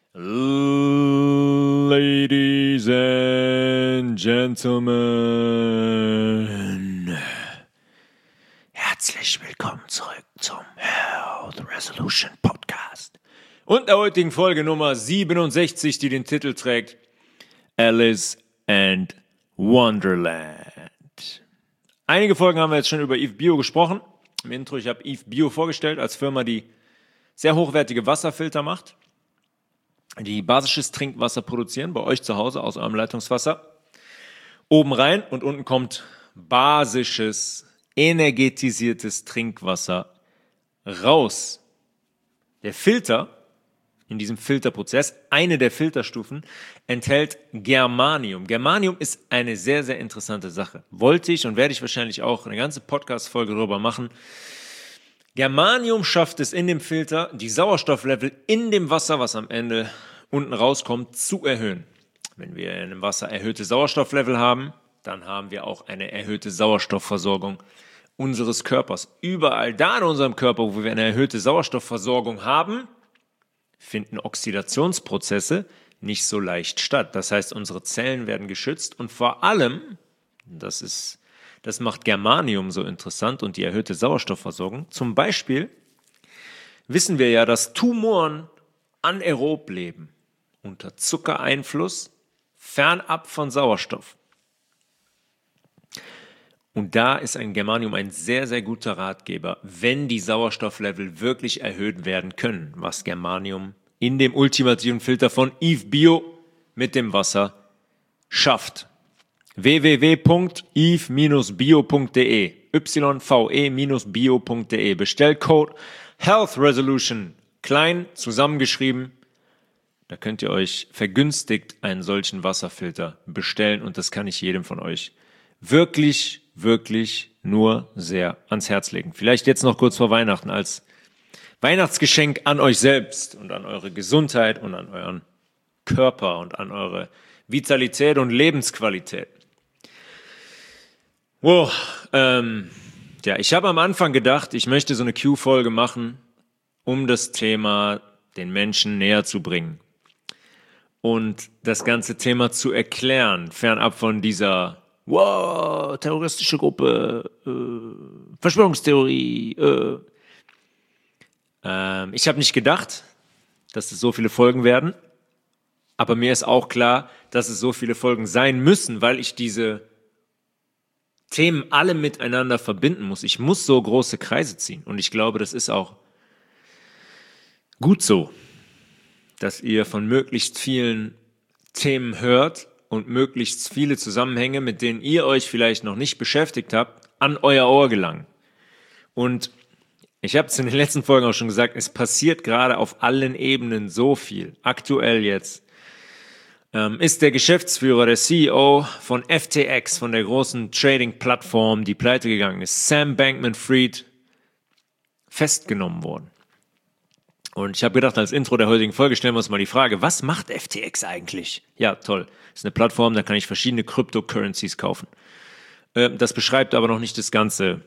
Ladies and Gentlemen, herzlich willkommen zurück zum Health Resolution Podcast und der heutigen Folge Nummer 67, die den Titel trägt Alice and Wonderland. Einige Folgen haben wir jetzt schon über Eve Bio gesprochen. Im Intro, ich habe Eve Bio vorgestellt als Firma, die sehr hochwertige Wasserfilter macht, die basisches Trinkwasser produzieren, bei euch zu Hause aus eurem Leitungswasser. Oben rein und unten kommt basisches, energetisiertes Trinkwasser raus. Der Filter, in diesem Filterprozess, eine der Filterstufen, enthält Germanium. Germanium ist eine sehr, sehr interessante Sache. Wollte ich und werde ich wahrscheinlich auch eine ganze Podcast-Folge darüber machen. Germanium schafft es in dem Filter, die Sauerstofflevel in dem Wasser, was am Ende unten rauskommt, zu erhöhen. Wenn wir in dem Wasser erhöhte Sauerstofflevel haben, dann haben wir auch eine erhöhte Sauerstoffversorgung unseres Körpers. Überall da in unserem Körper, wo wir eine erhöhte Sauerstoffversorgung haben, finden Oxidationsprozesse nicht so leicht statt. Das heißt, unsere Zellen werden geschützt und vor allem, das macht Germanium so interessant und die erhöhte Sauerstoffversorgung. Zum Beispiel wissen wir ja, dass Tumoren anaerob leben, unter Zuckereinfluss, fernab von Sauerstoff. Und da ist ein Germanium ein sehr, sehr guter Ratgeber, wenn die Sauerstofflevel wirklich erhöht werden können, was Germanium in dem ultimativen Filter von Eve Bio mit dem Wasser schafft. www.eve-bio.de yve-bio.de Bestellcode Health Resolution, klein zusammengeschrieben. Da könnt ihr euch vergünstigt einen solchen Wasserfilter bestellen und das kann ich jedem von euch wirklich, wirklich nur sehr ans Herz legen. Vielleicht jetzt noch kurz vor Weihnachten als Weihnachtsgeschenk an euch selbst und an eure Gesundheit und an euren Körper und an eure Vitalität und Lebensqualität. Wow, ich habe am Anfang gedacht, ich möchte so eine Q-Folge machen, um das Thema den Menschen näher zu bringen und das ganze Thema zu erklären, fernab von dieser terroristische Gruppe, Verschwörungstheorie. Ich habe nicht gedacht, dass es so viele Folgen werden, aber mir ist auch klar, dass es so viele Folgen sein müssen, weil ich diese Themen alle miteinander verbinden muss. Ich muss so große Kreise ziehen. Und ich glaube, das ist auch gut so, dass ihr von möglichst vielen Themen hört und möglichst viele Zusammenhänge, mit denen ihr euch vielleicht noch nicht beschäftigt habt, an euer Ohr gelangen. Und ich habe es in den letzten Folgen auch schon gesagt, es passiert gerade auf allen Ebenen so viel. Aktuell jetzt ist der Geschäftsführer, der CEO von FTX, von der großen Trading-Plattform, die pleite gegangen ist, Sam Bankman-Fried, festgenommen worden. Und ich habe gedacht, als Intro der heutigen Folge stellen wir uns mal die Frage, was macht FTX eigentlich? Ja, toll. Das ist eine Plattform, da kann ich verschiedene Cryptocurrencies kaufen. Das beschreibt aber noch nicht das ganze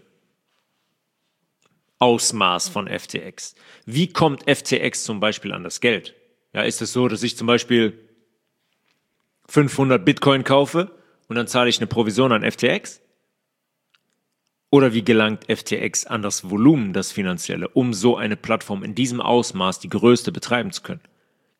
Ausmaß von FTX. Wie kommt FTX zum Beispiel an das Geld? Ja, ist es so, dass ich zum Beispiel 500 Bitcoin kaufe und dann zahle ich eine Provision an FTX? Oder wie gelangt FTX an das Volumen, das finanzielle, um so eine Plattform in diesem Ausmaß, die größte, betreiben zu können?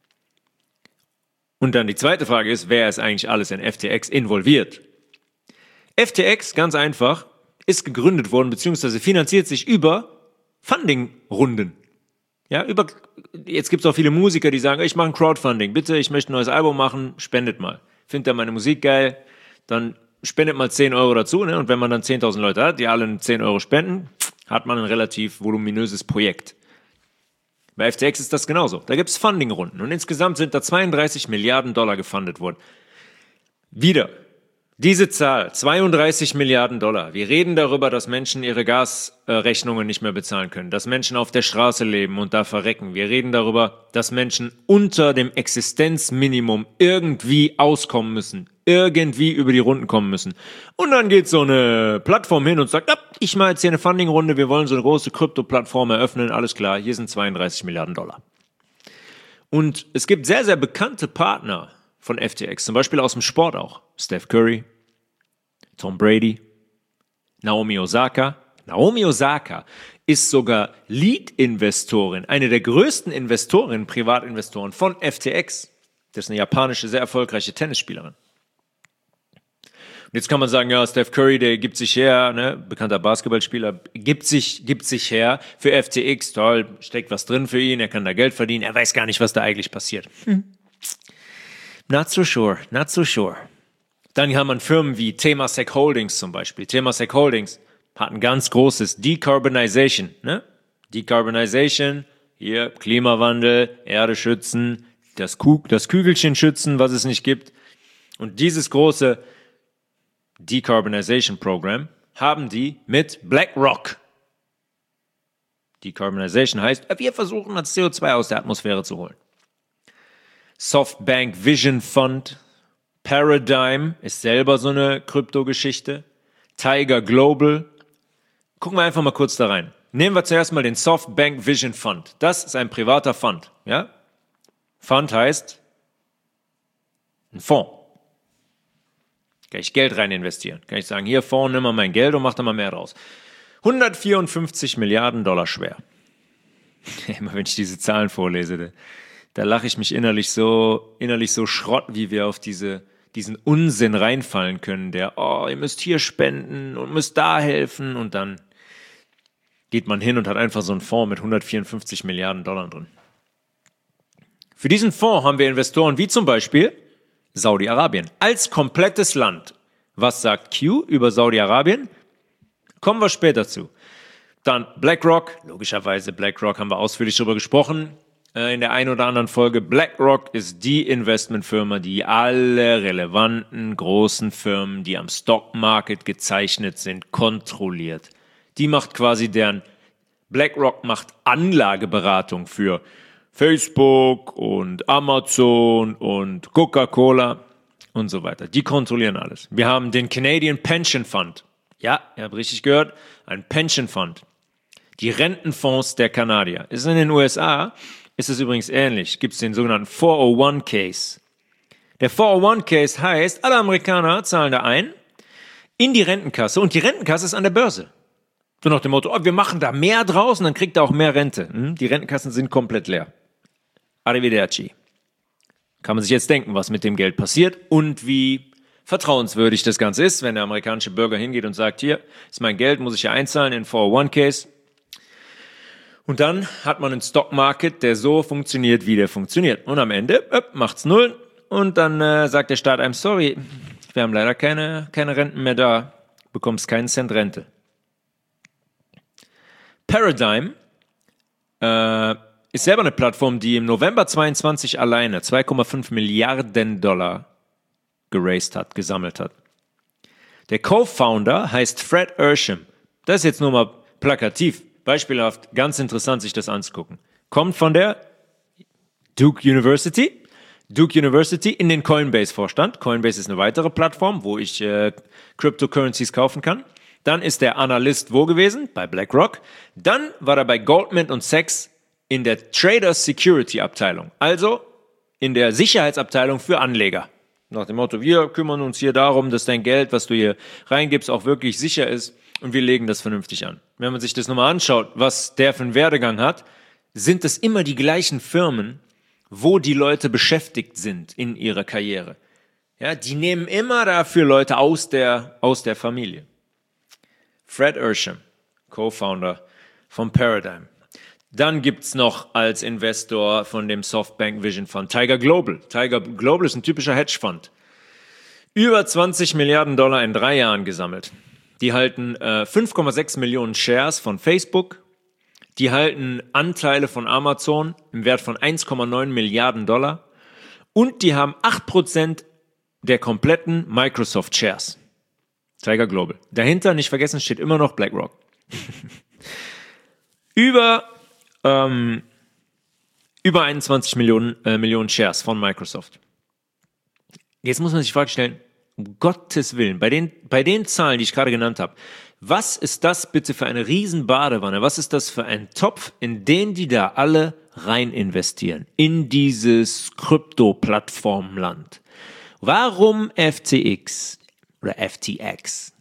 Und dann die zweite Frage ist, wer ist eigentlich alles in FTX involviert? FTX, ganz einfach, ist gegründet worden, beziehungsweise finanziert sich über Funding-Runden. Ja, jetzt gibt es auch viele Musiker, die sagen, ich mache ein Crowdfunding, bitte, ich möchte ein neues Album machen, spendet mal. Findet ihr meine Musik geil, dann spendet mal 10 Euro dazu, ne? Und wenn man dann 10.000 Leute hat, die alle 10 Euro spenden, hat man ein relativ voluminöses Projekt. Bei FTX ist das genauso. Da gibt es Funding-Runden und insgesamt sind da 32 Milliarden Dollar gefundet worden. Wieder. Diese Zahl, 32 Milliarden Dollar. Wir reden darüber, dass Menschen ihre Gasrechnungen nicht mehr bezahlen können, dass Menschen auf der Straße leben und da verrecken. Wir reden darüber, dass Menschen unter dem Existenzminimum irgendwie auskommen müssen, irgendwie über die Runden kommen müssen. Und dann geht so eine Plattform hin und sagt, ich mache jetzt hier eine Funding-Runde, wir wollen so eine große Krypto-Plattform eröffnen, alles klar, hier sind 32 Milliarden Dollar. Und es gibt sehr, sehr bekannte Partner von FTX, zum Beispiel aus dem Sport auch. Steph Curry, Tom Brady, Naomi Osaka. Naomi Osaka ist sogar Lead-Investorin, eine der größten Investorinnen, Privatinvestoren von FTX. Das ist eine japanische, sehr erfolgreiche Tennisspielerin. Und jetzt kann man sagen, ja, Steph Curry, der gibt sich her, ne, bekannter Basketballspieler, gibt sich her für FTX, toll, steckt was drin für ihn, er kann da Geld verdienen, er weiß gar nicht, was da eigentlich passiert. Not so sure. Dann haben wir Firmen wie Temasek Holdings zum Beispiel. Temasek Holdings hat ein ganz großes Decarbonization, ne? Decarbonization, hier Klimawandel, Erde schützen, das Kügelchen schützen, was es nicht gibt. Und dieses große Decarbonization Program haben die mit BlackRock. Decarbonization heißt, wir versuchen das CO2 aus der Atmosphäre zu holen. Softbank Vision Fund, Paradigm ist selber so eine Kryptogeschichte, Tiger Global. Gucken wir einfach mal kurz da rein. Nehmen wir zuerst mal den Softbank Vision Fund. Das ist ein privater Fund. Ja? Fund heißt ein Fonds. Kann ich Geld rein investieren. Kann ich sagen, hier Fonds, nimm mal mein Geld und mach da mal mehr draus. 154 Milliarden Dollar schwer. Immer wenn ich diese Zahlen vorlese, da lache ich mich innerlich so Schrott, wie wir auf diesen Unsinn reinfallen können, ihr müsst hier spenden und müsst da helfen und dann geht man hin und hat einfach so einen Fonds mit 154 Milliarden Dollar drin. Für diesen Fonds haben wir Investoren wie zum Beispiel Saudi-Arabien als komplettes Land. Was sagt Q über Saudi-Arabien? Kommen wir später zu. Dann BlackRock, logischerweise BlackRock haben wir ausführlich darüber gesprochen in der einen oder anderen Folge. BlackRock ist die Investmentfirma, die alle relevanten großen Firmen, die am Stockmarket gezeichnet sind, kontrolliert. Die macht quasi BlackRock macht Anlageberatung für Facebook und Amazon und Coca-Cola und so weiter. Die kontrollieren alles. Wir haben den Canadian Pension Fund. Ja, ihr habt richtig gehört, ein Pension Fund. Die Rentenfonds der Kanadier. Ist in den USA, ist es übrigens ähnlich. Gibt es den sogenannten 401Ks. Der 401Ks heißt, alle Amerikaner zahlen da ein in die Rentenkasse und die Rentenkasse ist an der Börse. So nach dem Motto, wir machen da mehr draus und dann kriegt er auch mehr Rente. Die Rentenkassen sind komplett leer. Arrivederci. Kann man sich jetzt denken, was mit dem Geld passiert und wie vertrauenswürdig das Ganze ist, wenn der amerikanische Bürger hingeht und sagt, hier ist mein Geld, muss ich ja einzahlen in 401Ks. Und dann hat man einen Stockmarket, der so funktioniert, wie der funktioniert. Und am Ende macht's null und dann sagt der Staat einem, sorry, wir haben leider keine Renten mehr da, bekommst keinen Cent Rente. Paradigm ist selber eine Plattform, die im November 22 alleine 2,5 Milliarden Dollar gesammelt hat. Der Co-Founder heißt Fred Ersham. Das ist jetzt nur mal plakativ, beispielhaft, ganz interessant, sich das anzugucken. Kommt von der Duke University in den Coinbase-Vorstand. Coinbase ist eine weitere Plattform, wo ich Cryptocurrencies kaufen kann. Dann ist der Analyst wo gewesen? Bei BlackRock. Dann war er bei Goldman Sachs in der Traders Security Abteilung, also in der Sicherheitsabteilung für Anleger. Nach dem Motto, wir kümmern uns hier darum, dass dein Geld, was du hier reingibst, auch wirklich sicher ist und wir legen das vernünftig an. Wenn man sich das nochmal anschaut, was der für einen Werdegang hat, sind es immer die gleichen Firmen, wo die Leute beschäftigt sind in ihrer Karriere. Ja, die nehmen immer dafür Leute aus der Familie. Fred Ersham, Co-Founder von Paradigm. Dann gibt's noch als Investor von dem Softbank Vision Fund Tiger Global. Tiger Global ist ein typischer Hedgefonds. Über 20 Milliarden Dollar in 3 Jahren gesammelt. Die halten 5,6 Millionen Shares von Facebook. Die halten Anteile von Amazon im Wert von 1,9 Milliarden Dollar. Und die haben 8% der kompletten Microsoft Shares. Tiger Global. Dahinter, nicht vergessen, steht immer noch BlackRock. Über 21 Millionen Shares von Microsoft. Jetzt muss man sich die Frage stellen, um Gottes Willen, bei den Zahlen, die ich gerade genannt habe, Was ist das bitte für eine Riesenbadewanne? Was ist das für ein Topf, in den die da alle rein investieren? In dieses Krypto-Plattformland. Warum FTX oder FTX?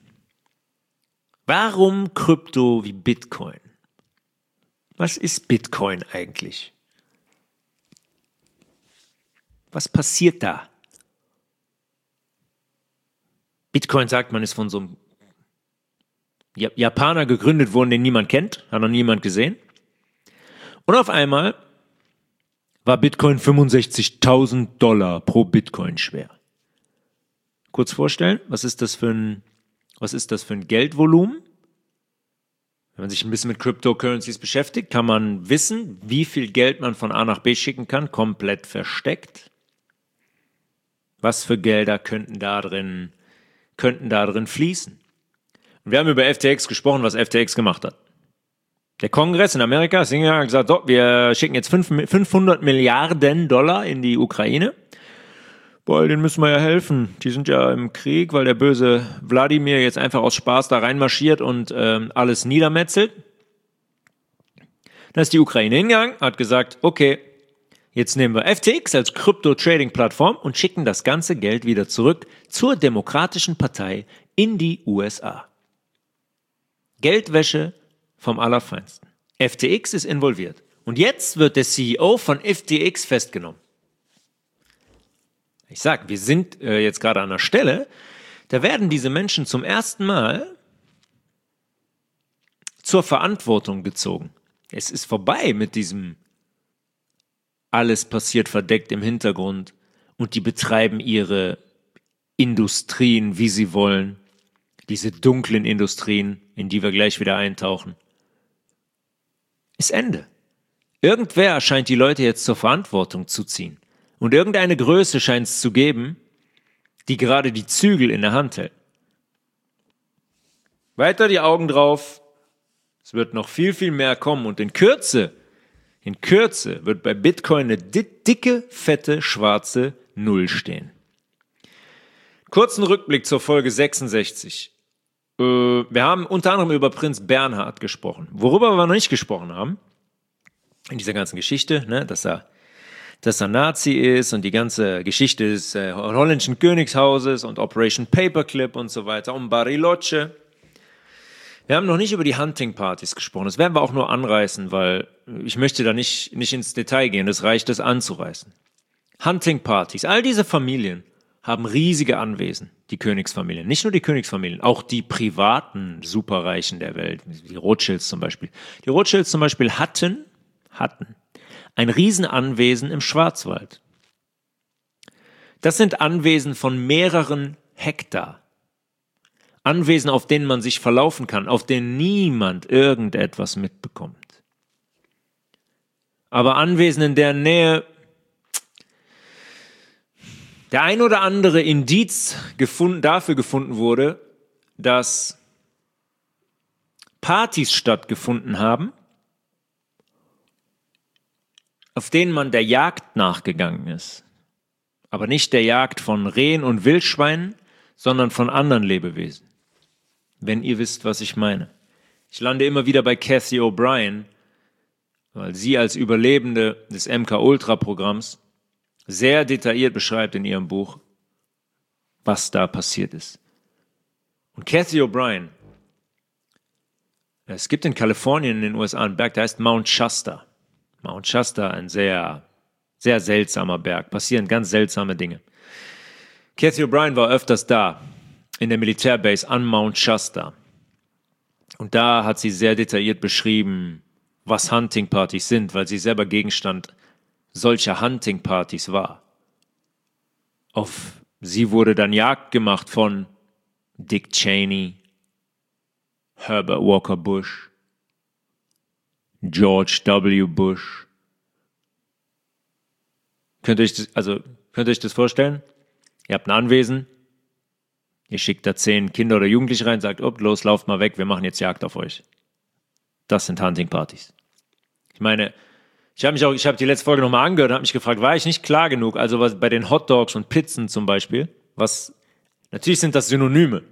Warum Krypto wie Bitcoin? Was ist Bitcoin eigentlich? Was passiert da? Bitcoin, sagt man, ist von so einem Japaner gegründet worden, den niemand kennt, hat noch niemand gesehen. Und auf einmal war Bitcoin $65.000 pro Bitcoin schwer. Kurz vorstellen, was ist das für ein Geldvolumen? Wenn man sich ein bisschen mit Cryptocurrencies beschäftigt, kann man wissen, wie viel Geld man von A nach B schicken kann, komplett versteckt. Was für Gelder könnten da drin fließen? Und wir haben über FTX gesprochen, was FTX gemacht hat. Der Kongress in Amerika hat gesagt, so, wir schicken jetzt 500 Milliarden Dollar in die Ukraine. Boah, denen müssen wir ja helfen. Die sind ja im Krieg, weil der böse Wladimir jetzt einfach aus Spaß da reinmarschiert und alles niedermetzelt. Dann ist die Ukraine hingegangen, hat gesagt, okay, jetzt nehmen wir FTX als Krypto-Trading-Plattform und schicken das ganze Geld wieder zurück zur Demokratischen Partei in die USA. Geldwäsche vom Allerfeinsten. FTX ist involviert. Und jetzt wird der CEO von FTX festgenommen. Ich sage, wir sind jetzt gerade an einer Stelle, da werden diese Menschen zum ersten Mal zur Verantwortung gezogen. Es ist vorbei mit diesem alles passiert verdeckt im Hintergrund und die betreiben ihre Industrien, wie sie wollen. Diese dunklen Industrien, in die wir gleich wieder eintauchen. Ist Ende. Irgendwer scheint die Leute jetzt zur Verantwortung zu ziehen. Und irgendeine Größe scheint es zu geben, die gerade die Zügel in der Hand hält. Weiter die Augen drauf. Es wird noch viel, viel mehr kommen. Und in Kürze wird bei Bitcoin eine dicke, fette, schwarze Null stehen. Kurzen Rückblick zur Folge 66. Wir haben unter anderem über Prinz Bernhard gesprochen. Worüber wir noch nicht gesprochen haben, in dieser ganzen Geschichte, ne, dass er Nazi ist und die ganze Geschichte des holländischen Königshauses und Operation Paperclip und so weiter und Bariloche. Wir haben noch nicht über die Hunting-Partys gesprochen. Das werden wir auch nur anreißen, weil ich möchte da nicht ins Detail gehen. Es reicht, das anzureißen. Hunting-Partys, all diese Familien haben riesige Anwesen, die Königsfamilien. Nicht nur die Königsfamilien, auch die privaten Superreichen der Welt, die Rothschilds zum Beispiel. Die Rothschilds zum Beispiel hatten ein Riesenanwesen im Schwarzwald. Das sind Anwesen von mehreren Hektar. Anwesen, auf denen man sich verlaufen kann, auf denen niemand irgendetwas mitbekommt. Aber Anwesen, in deren Nähe der ein oder andere Indiz dafür gefunden wurde, dass Partys stattgefunden haben, auf denen man der Jagd nachgegangen ist. Aber nicht der Jagd von Rehen und Wildschweinen, sondern von anderen Lebewesen. Wenn ihr wisst, was ich meine. Ich lande immer wieder bei Cathy O'Brien, weil sie als Überlebende des MK-Ultra-Programms sehr detailliert beschreibt in ihrem Buch, was da passiert ist. Und Cathy O'Brien, es gibt in Kalifornien in den USA einen Berg, der heißt Mount Shasta. Mount Shasta, ein sehr, sehr seltsamer Berg, passieren ganz seltsame Dinge. Cathy O'Brien war öfters da, in der Militärbase an Mount Shasta. Und da hat sie sehr detailliert beschrieben, was Hunting-Partys sind, weil sie selber Gegenstand solcher Hunting-Partys war. Auf sie wurde dann Jagd gemacht von Dick Cheney, Herbert Walker Bush, George W. Bush. Könnt ihr euch das vorstellen? Ihr habt ein Anwesen, ihr schickt da 10 Kinder oder Jugendliche rein, sagt, los, lauft mal weg, wir machen jetzt Jagd auf euch. Das sind Hunting-Partys. Ich meine, ich habe die letzte Folge nochmal angehört und habe mich gefragt, war ich nicht klar genug? Also was bei den Hotdogs und Pizzen zum Beispiel, natürlich sind das Synonyme.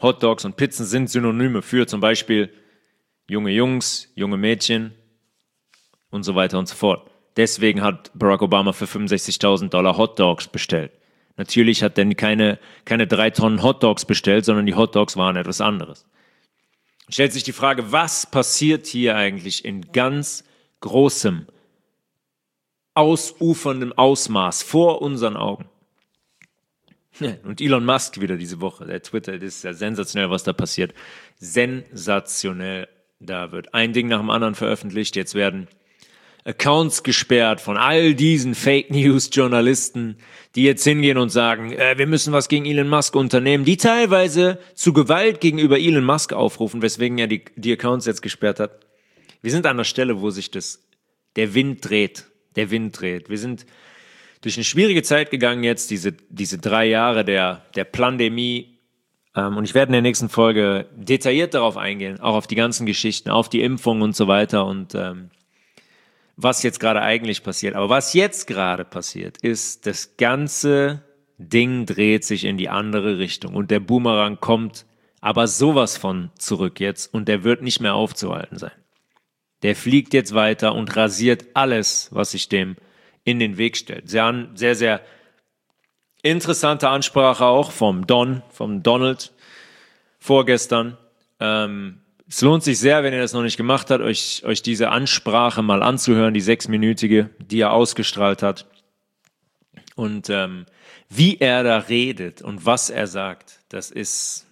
Hotdogs und Pizzen sind Synonyme für zum Beispiel junge Jungs, junge Mädchen und so weiter und so fort. Deswegen hat Barack Obama für $65.000 Hotdogs bestellt. Natürlich hat er keine 3 Tonnen Hotdogs bestellt, sondern die Hotdogs waren etwas anderes. Stellt sich die Frage, was passiert hier eigentlich in ganz großem, ausuferndem Ausmaß vor unseren Augen? Und Elon Musk wieder diese Woche, der Twitter, das ist ja sensationell, was da passiert. Sensationell, da wird ein Ding nach dem anderen veröffentlicht, jetzt werden Accounts gesperrt von all diesen Fake-News-Journalisten, die jetzt hingehen und sagen, wir müssen was gegen Elon Musk unternehmen, die teilweise zu Gewalt gegenüber Elon Musk aufrufen, weswegen er die Accounts jetzt gesperrt hat. Wir sind an der Stelle, wo sich der Wind dreht. Wir sind durch eine schwierige Zeit gegangen jetzt, diese 3 Jahre der Pandemie. Und ich werde in der nächsten Folge detailliert darauf eingehen, auch auf die ganzen Geschichten, auf die Impfung und so weiter und was jetzt gerade eigentlich passiert. Aber was jetzt gerade passiert, ist, das ganze Ding dreht sich in die andere Richtung und der Boomerang kommt aber sowas von zurück jetzt und der wird nicht mehr aufzuhalten sein. Der fliegt jetzt weiter und rasiert alles, was sich dem in den Weg stellt. Sehr, sehr interessante Ansprache auch vom Donald vorgestern. Es lohnt sich sehr, wenn ihr das noch nicht gemacht habt, euch diese Ansprache mal anzuhören, die 6-minütige, die er ausgestrahlt hat. Und wie er da redet und was er sagt, das ist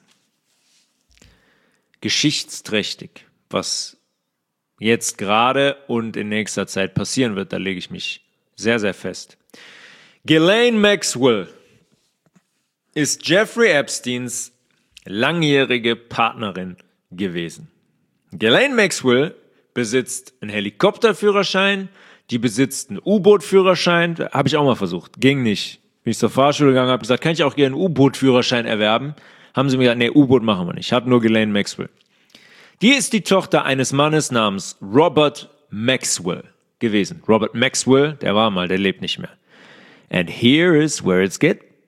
geschichtsträchtig, was jetzt gerade und in nächster Zeit passieren wird, da lege ich mich sehr, sehr fest. Ghislaine Maxwell ist Jeffrey Epsteins langjährige Partnerin gewesen. Ghislaine Maxwell besitzt einen Helikopterführerschein, die besitzt einen U-Boot-Führerschein, habe ich auch mal versucht, ging nicht. Bin ich zur Fahrschule gegangen, habe gesagt, kann ich auch gerne einen U-Boot-Führerschein erwerben? Haben sie mir gesagt, nee, U-Boot machen wir nicht, hat nur Ghislaine Maxwell. Die ist die Tochter eines Mannes namens Robert Maxwell gewesen. Robert Maxwell, der lebt nicht mehr. And here is where it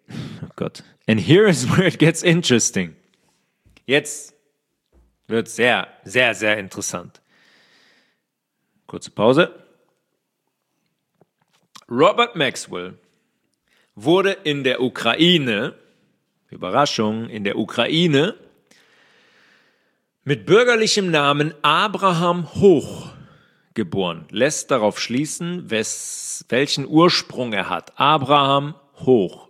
gets interesting. Jetzt wird sehr, sehr, sehr interessant. Kurze Pause. Robert Maxwell wurde in der Ukraine, Überraschung, in der Ukraine mit bürgerlichem Namen Abraham Hoch geboren. Lässt darauf schließen, welchen Ursprung er hat. Abraham Hoch.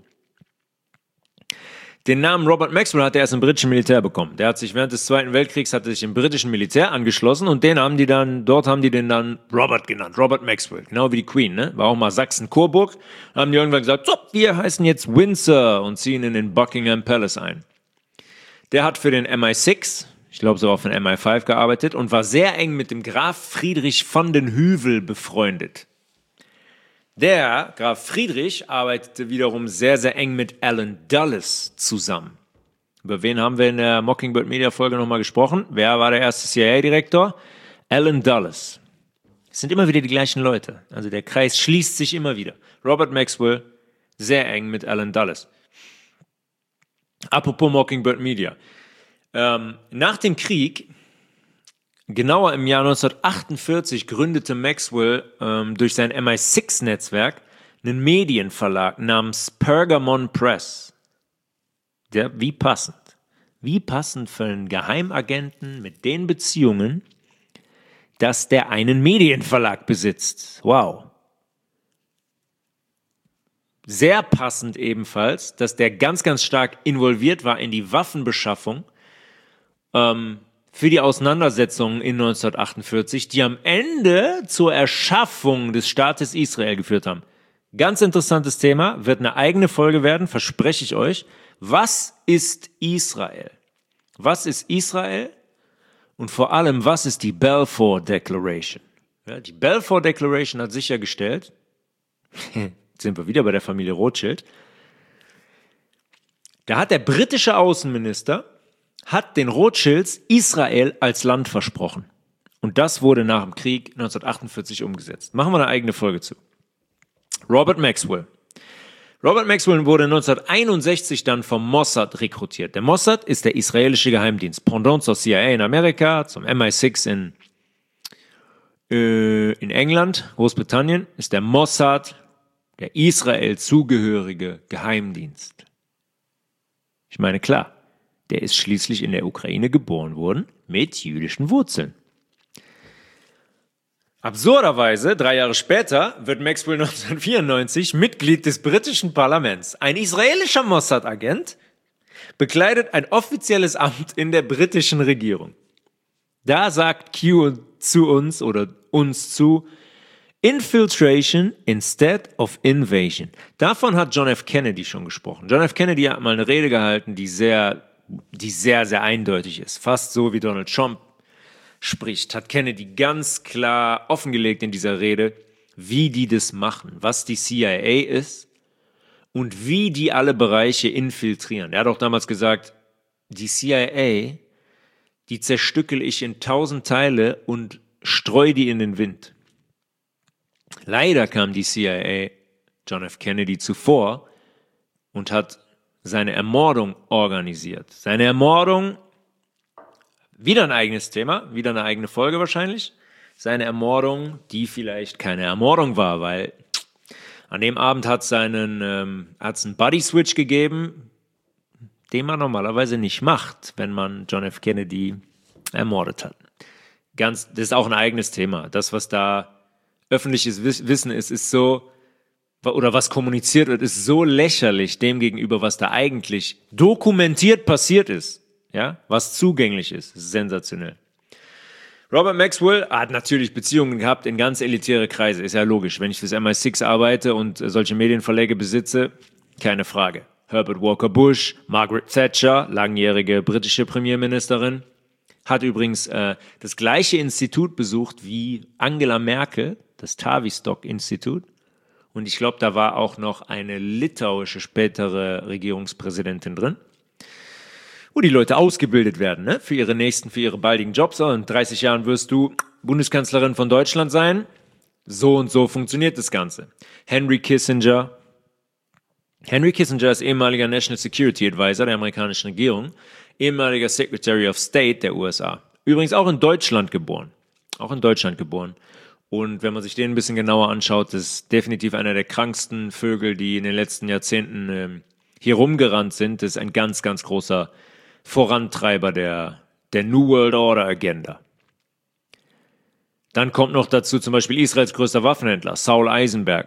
Den Namen Robert Maxwell hat er erst im britischen Militär bekommen. Der hat sich während des Zweiten Weltkriegs im britischen Militär angeschlossen und dort haben die den dann Robert genannt, Robert Maxwell, genau wie die Queen, ne? War auch mal Sachsen-Coburg. Haben die irgendwann gesagt, so, wir heißen jetzt Windsor und ziehen in den Buckingham Palace ein. Der hat für den MI6, ich glaube sogar für den MI5 gearbeitet und war sehr eng mit dem Graf Friedrich von den Hüvel befreundet. Der Graf Friedrich arbeitete wiederum sehr, sehr eng mit Alan Dulles zusammen. Über wen haben wir in der Mockingbird Media Folge nochmal gesprochen? Wer war der erste CIA-Direktor? Alan Dulles. Es sind immer wieder die gleichen Leute. Also der Kreis schließt sich immer wieder. Robert Maxwell, sehr eng mit Alan Dulles. Apropos Mockingbird Media. Nach dem Krieg, genauer im Jahr 1948, gründete Maxwell durch sein MI6-Netzwerk einen Medienverlag namens Pergamon Press. Wie passend. Wie passend für einen Geheimagenten mit den Beziehungen, dass der einen Medienverlag besitzt. Wow. Sehr passend ebenfalls, dass der ganz, ganz stark involviert war in die Waffenbeschaffung für die Auseinandersetzungen in 1948, die am Ende zur Erschaffung des Staates Israel geführt haben. Ganz interessantes Thema, wird eine eigene Folge werden, verspreche ich euch. Was ist Israel? Was ist Israel? Und vor allem, was ist die Balfour Declaration? Ja, die Balfour Declaration hat sichergestellt, jetzt sind wir wieder bei der Familie Rothschild, da hat der britische Außenminister den Rothschilds Israel als Land versprochen. Und das wurde nach dem Krieg 1948 umgesetzt. Machen wir eine eigene Folge zu. Robert Maxwell. Robert Maxwell wurde 1961 dann vom Mossad rekrutiert. Der Mossad ist der israelische Geheimdienst. Pendant zur CIA in Amerika, zum MI6 in England, Großbritannien, ist der Mossad der Israel zugehörige Geheimdienst. Ich meine, klar, der ist schließlich in der Ukraine geboren worden mit jüdischen Wurzeln. Absurderweise, 3 Jahre später, wird Maxwell 1994 Mitglied des britischen Parlaments. Ein israelischer Mossad-Agent bekleidet ein offizielles Amt in der britischen Regierung. Da sagt Q zu uns oder uns zu, Infiltration instead of invasion. Davon hat John F. Kennedy schon gesprochen. John F. Kennedy hat mal eine Rede gehalten, die sehr, sehr eindeutig ist. Fast so wie Donald Trump spricht, hat Kennedy ganz klar offengelegt in dieser Rede, wie die das machen, was die CIA ist und wie die alle Bereiche infiltrieren. Er hat auch damals gesagt, die CIA, die zerstückel ich in 1000 Teile und streu die in den Wind. Leider kam die CIA John F. Kennedy zuvor und hat seine Ermordung organisiert. Seine Ermordung, wieder ein eigenes Thema, wieder eine eigene Folge wahrscheinlich. Seine Ermordung, die vielleicht keine Ermordung war, weil an dem Abend hat es einen Buddy-Switch gegeben, den man normalerweise nicht macht, wenn man John F. Kennedy ermordet hat. Das ist auch ein eigenes Thema. Das, was da öffentliches Wissen ist so, oder was kommuniziert wird, ist so lächerlich dem gegenüber, was da eigentlich dokumentiert passiert ist. Ja, was zugänglich ist. Das ist sensationell. Robert Maxwell hat natürlich Beziehungen gehabt in ganz elitäre Kreise. Ist ja logisch. Wenn ich fürs MI6 arbeite und solche Medienverläge besitze, keine Frage. Herbert Walker Bush, Margaret Thatcher, langjährige britische Premierministerin, hat übrigens das gleiche Institut besucht wie Angela Merkel, das Tavistock-Institut. Und ich glaube, da war auch noch eine litauische spätere Regierungspräsidentin drin, wo die Leute ausgebildet werden, ne? Für ihre baldigen Jobs. In 30 Jahren wirst du Bundeskanzlerin von Deutschland sein. So und so funktioniert das Ganze. Henry Kissinger ist ehemaliger National Security Advisor der amerikanischen Regierung, ehemaliger Secretary of State der USA. Übrigens auch in Deutschland geboren. Und wenn man sich den ein bisschen genauer anschaut, ist definitiv einer der kranksten Vögel, die in den letzten Jahrzehnten hier rumgerannt sind. Das ist ein ganz, ganz großer Vorantreiber der New World Order Agenda. Dann kommt noch dazu zum Beispiel Israels größter Waffenhändler, Saul Eisenberg.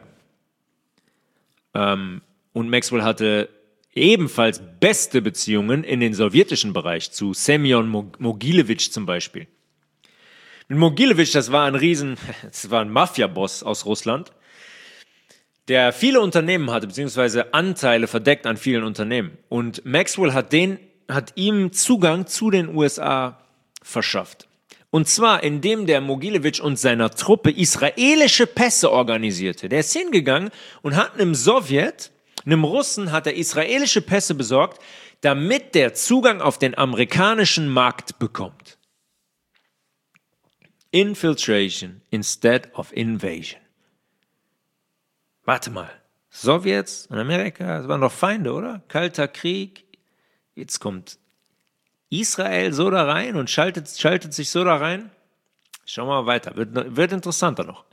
Und Maxwell hatte ebenfalls beste Beziehungen in den sowjetischen Bereich zu Semyon Mogilewitsch zum Beispiel. Mit Mogilewitsch, das war ein Mafia-Boss aus Russland, der viele Unternehmen hatte, beziehungsweise Anteile verdeckt an vielen Unternehmen. Und Maxwell hat ihm Zugang zu den USA verschafft. Und zwar, indem der Mogilewitsch und seiner Truppe israelische Pässe organisierte. Der ist hingegangen und hat einem Russen hat er israelische Pässe besorgt, damit der Zugang auf den amerikanischen Markt bekommt. Infiltration instead of invasion. Warte mal, Sowjets und Amerika, das waren doch Feinde, oder? Kalter Krieg. Jetzt kommt Israel so da rein und schaltet sich so da rein. Schauen wir mal weiter, wird interessanter noch.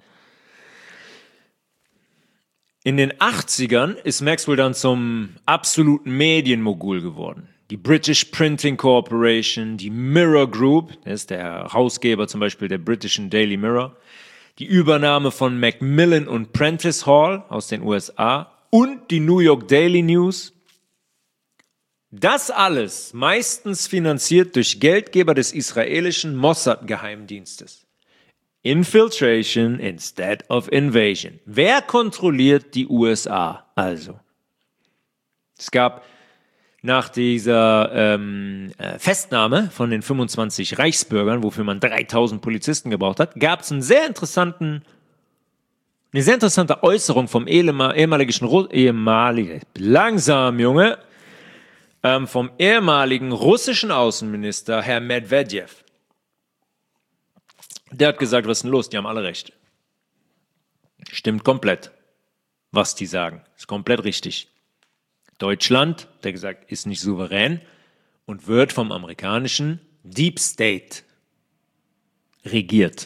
In den 80ern ist Maxwell dann zum absoluten Medienmogul geworden. Die British Printing Corporation, die Mirror Group, das ist der Herausgeber zum Beispiel der britischen Daily Mirror, die Übernahme von Macmillan und Prentice Hall aus den USA und die New York Daily News. Das alles meistens finanziert durch Geldgeber des israelischen Mossad-Geheimdienstes. Infiltration instead of invasion. Wer kontrolliert die USA also? Es gab nach dieser Festnahme von den 25 Reichsbürgern, wofür man 3000 Polizisten gebraucht hat, gab es eine sehr interessante Äußerung vom vom ehemaligen russischen Außenminister, Herr Medvedev. Der hat gesagt, was ist denn los? Die haben alle recht. Stimmt komplett, was die sagen. Ist komplett richtig. Deutschland, der gesagt, ist nicht souverän und wird vom amerikanischen Deep State regiert.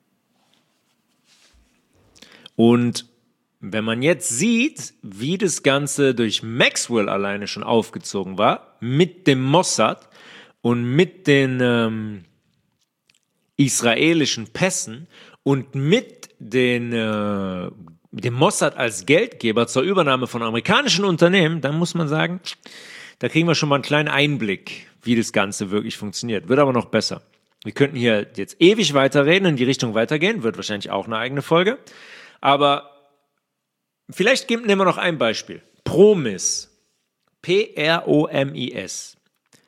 Und wenn man jetzt sieht, wie das Ganze durch Maxwell alleine schon aufgezogen war, mit dem Mossad und mit den israelischen Pässen und mit dem Mossad als Geldgeber zur Übernahme von amerikanischen Unternehmen, dann muss man sagen, da kriegen wir schon mal einen kleinen Einblick, wie das Ganze wirklich funktioniert. Wird aber noch besser. Wir könnten hier jetzt ewig weiterreden, in die Richtung weitergehen, wird wahrscheinlich auch eine eigene Folge. Aber vielleicht nehmen wir noch ein Beispiel. Promis. P-R-O-M-I-S.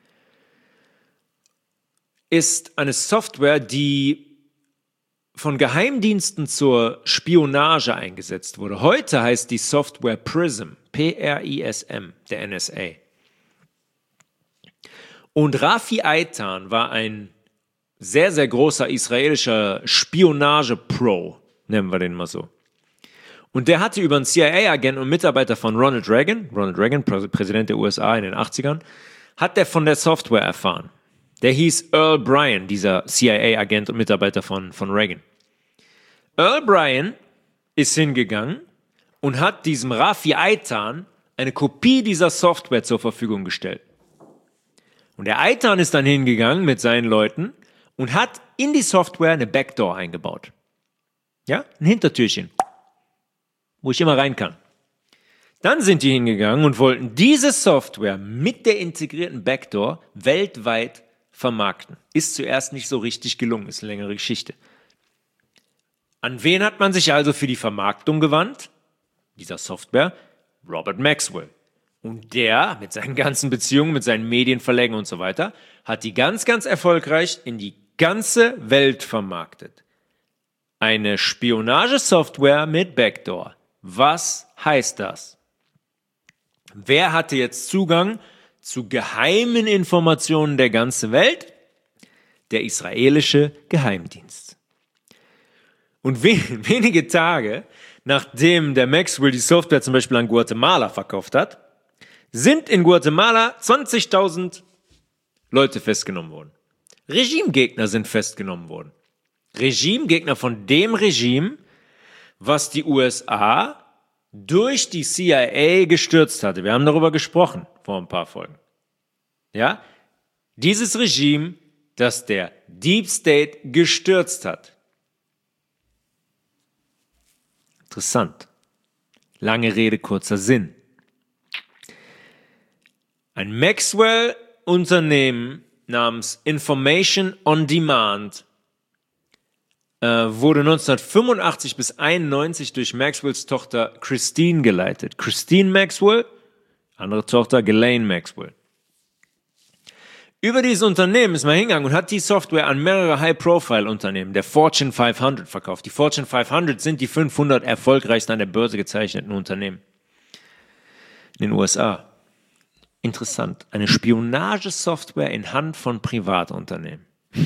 Ist eine Software, die von Geheimdiensten zur Spionage eingesetzt wurde. Heute heißt die Software PRISM. P-R-I-S-M, der NSA. Und Rafi Eitan war ein sehr, sehr großer israelischer Spionage-Pro, nennen wir den mal so. Und der hatte über einen CIA-Agent und Mitarbeiter von Ronald Reagan, Präsident der USA in den 80ern, hat der von der Software erfahren. Der hieß Earl Bryan, dieser CIA-Agent und Mitarbeiter von Reagan. Earl Bryan ist hingegangen und hat diesem Rafi Eitan eine Kopie dieser Software zur Verfügung gestellt. Und der Eitan ist dann hingegangen mit seinen Leuten und hat in die Software eine Backdoor eingebaut. Ja, ein Hintertürchen, wo ich immer rein kann. Dann sind die hingegangen und wollten diese Software mit der integrierten Backdoor weltweit vermarkten. Ist zuerst nicht so richtig gelungen, ist eine längere Geschichte. An wen hat man sich also für die Vermarktung gewandt? Dieser Software? Robert Maxwell. Und der, mit seinen ganzen Beziehungen, mit seinen Medienverlägen und so weiter, hat die ganz, ganz erfolgreich in die ganze Welt vermarktet. Eine Spionagesoftware mit Backdoor. Was heißt das? Wer hatte jetzt Zugang zu geheimen Informationen der ganzen Welt? Der israelische Geheimdienst. Und wenige Tage, nachdem der Maxwell die Software zum Beispiel an Guatemala verkauft hat, sind in Guatemala 20.000 Leute festgenommen worden. Regimegegner sind festgenommen worden. Regimegegner von dem Regime, was die USA durch die CIA gestürzt hatte. Wir haben darüber gesprochen vor ein paar Folgen. Ja? Dieses Regime, das der Deep State gestürzt hat. Interessant. Lange Rede, kurzer Sinn. Ein Maxwell-Unternehmen namens Information on Demand wurde 1985 bis 1991 durch Maxwells Tochter Christine geleitet. Christine Maxwell, andere Tochter Ghislaine Maxwell. Über dieses Unternehmen ist man hingegangen und hat die Software an mehrere High-Profile-Unternehmen der Fortune 500 verkauft. Die Fortune 500 sind die 500 erfolgreichsten an der Börse gezeichneten Unternehmen in den USA. Interessant. Eine Spionagesoftware in Hand von Privatunternehmen.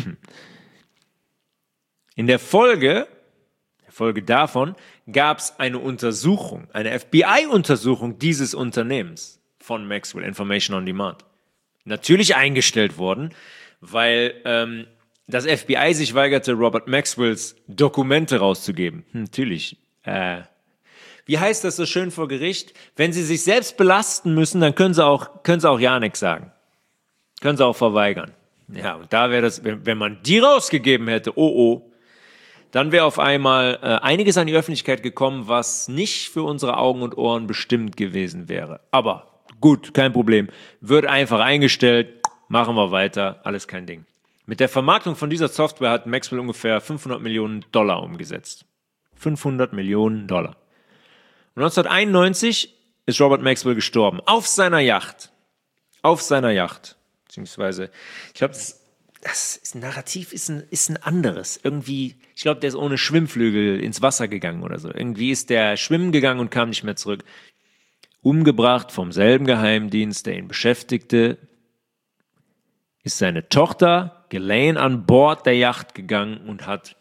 In der Folge davon gab es eine Untersuchung, eine FBI-Untersuchung dieses Unternehmens von Maxwell, Information on Demand. Natürlich eingestellt worden, weil das FBI sich weigerte, Robert Maxwells Dokumente rauszugeben. Natürlich. Wie heißt das so schön vor Gericht? Wenn sie sich selbst belasten müssen, dann können sie auch ja nichts sagen. Können sie auch verweigern. Ja, und da wäre das, wenn man die rausgegeben hätte, dann wäre auf einmal einiges an die Öffentlichkeit gekommen, was nicht für unsere Augen und Ohren bestimmt gewesen wäre. Aber gut, kein Problem. Wird einfach eingestellt, machen wir weiter, alles kein Ding. Mit der Vermarktung von dieser Software hat Maxwell ungefähr $500 Millionen umgesetzt. $500 Millionen. Und 1991 ist Robert Maxwell gestorben. Auf seiner Yacht. Beziehungsweise, ich glaube, das Narrativ ist ein anderes. Irgendwie, ich glaube, der ist ohne Schwimmflügel ins Wasser gegangen oder so. Irgendwie ist der schwimmen gegangen und kam nicht mehr zurück. Umgebracht vom selben Geheimdienst, der ihn beschäftigte, ist seine Tochter Ghislaine an Bord der Yacht gegangen und hat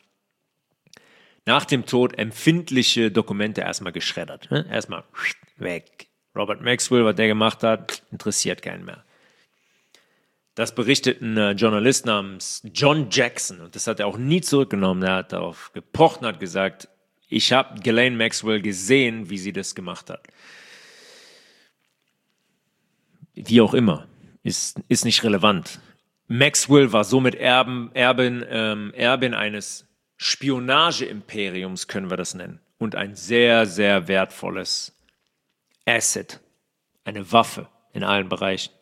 nach dem Tod empfindliche Dokumente erstmal geschreddert. Erstmal weg. Robert Maxwell, was der gemacht hat, interessiert keinen mehr. Das berichtet ein Journalist namens John Jackson und das hat er auch nie zurückgenommen. Er hat darauf gepocht und hat gesagt, ich habe Ghislaine Maxwell gesehen, wie sie das gemacht hat. Wie auch immer, ist nicht relevant. Maxwell war somit Erbin eines Spionageimperiums, können wir das nennen. Und ein sehr, sehr wertvolles Asset, eine Waffe in allen Bereichen.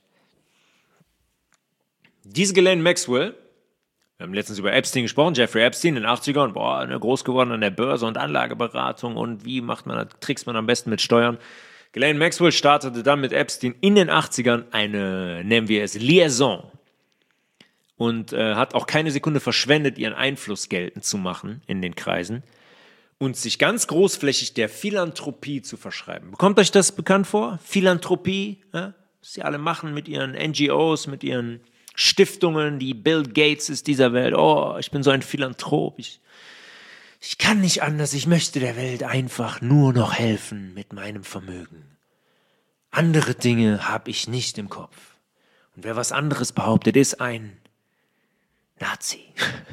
Diese Ghislaine Maxwell, wir haben letztens über Epstein gesprochen, Jeffrey Epstein in den 80ern, groß geworden an der Börse und Anlageberatung und wie trickst man am besten mit Steuern. Ghislaine Maxwell startete dann mit Epstein in den 80ern eine, nennen wir es, Liaison und hat auch keine Sekunde verschwendet, ihren Einfluss geltend zu machen in den Kreisen und sich ganz großflächig der Philanthropie zu verschreiben. Bekommt euch das bekannt vor? Philanthropie, ja? Was sie alle machen mit ihren NGOs, mit ihren Stiftungen, die Bill Gates ist dieser Welt. Oh, ich bin so ein Philanthrop. Ich kann nicht anders. Ich möchte der Welt einfach nur noch helfen mit meinem Vermögen. Andere Dinge habe ich nicht im Kopf. Und wer was anderes behauptet, ist ein Nazi.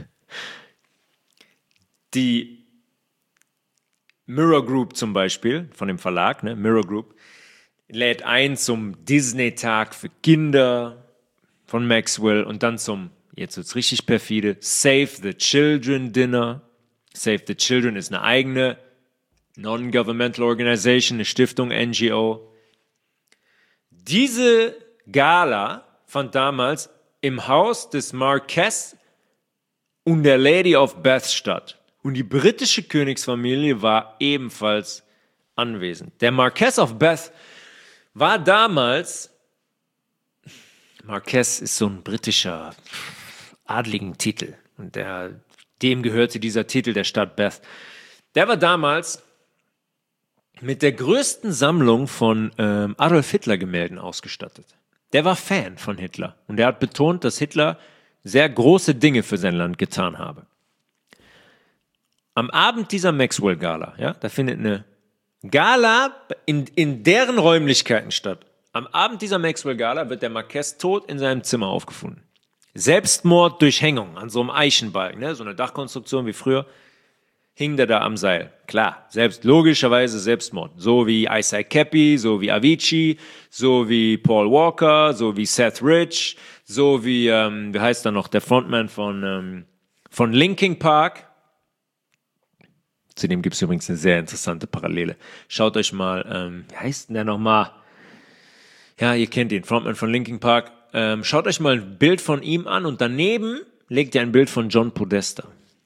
Die Mirror Group zum Beispiel, von dem Verlag, Mirror Group, lädt ein zum Disney-Tag für Kinder von Maxwell und dann zum, jetzt wird's richtig perfide, Save the Children Dinner. Save the Children ist eine eigene Non-Governmental Organization, eine Stiftung, NGO. Diese Gala fand damals im Haus des Marquess und der Lady of Bath statt. Und die britische Königsfamilie war ebenfalls anwesend. Der Marquess of Bath war damals, Marquess ist so ein britischer adligen Titel und dem gehörte dieser Titel der Stadt Bath. Der war damals mit der größten Sammlung von Adolf Hitler Gemälden ausgestattet. Der war Fan von Hitler und er hat betont, dass Hitler sehr große Dinge für sein Land getan habe. Am Abend dieser Maxwell-Gala, ja, da findet eine Gala in deren Räumlichkeiten statt. Am Abend dieser Maxwell-Gala wird der Marquess tot in seinem Zimmer aufgefunden. Selbstmord durch Hängung an so einem Eichenbalken, so eine Dachkonstruktion wie früher, hing der da am Seil. Klar, logischerweise Selbstmord. So wie Isaac Cappy, so wie Avicii, so wie Paul Walker, so wie Seth Rich, so wie, wie heißt er noch, der Frontman von Linkin Park. Zudem gibt es übrigens eine sehr interessante Parallele. Schaut euch mal, wie heißt denn der nochmal? Ja, ihr kennt ihn, Frontman von Linkin Park. Schaut euch mal ein Bild von ihm an und daneben legt ihr ein Bild von John Podesta.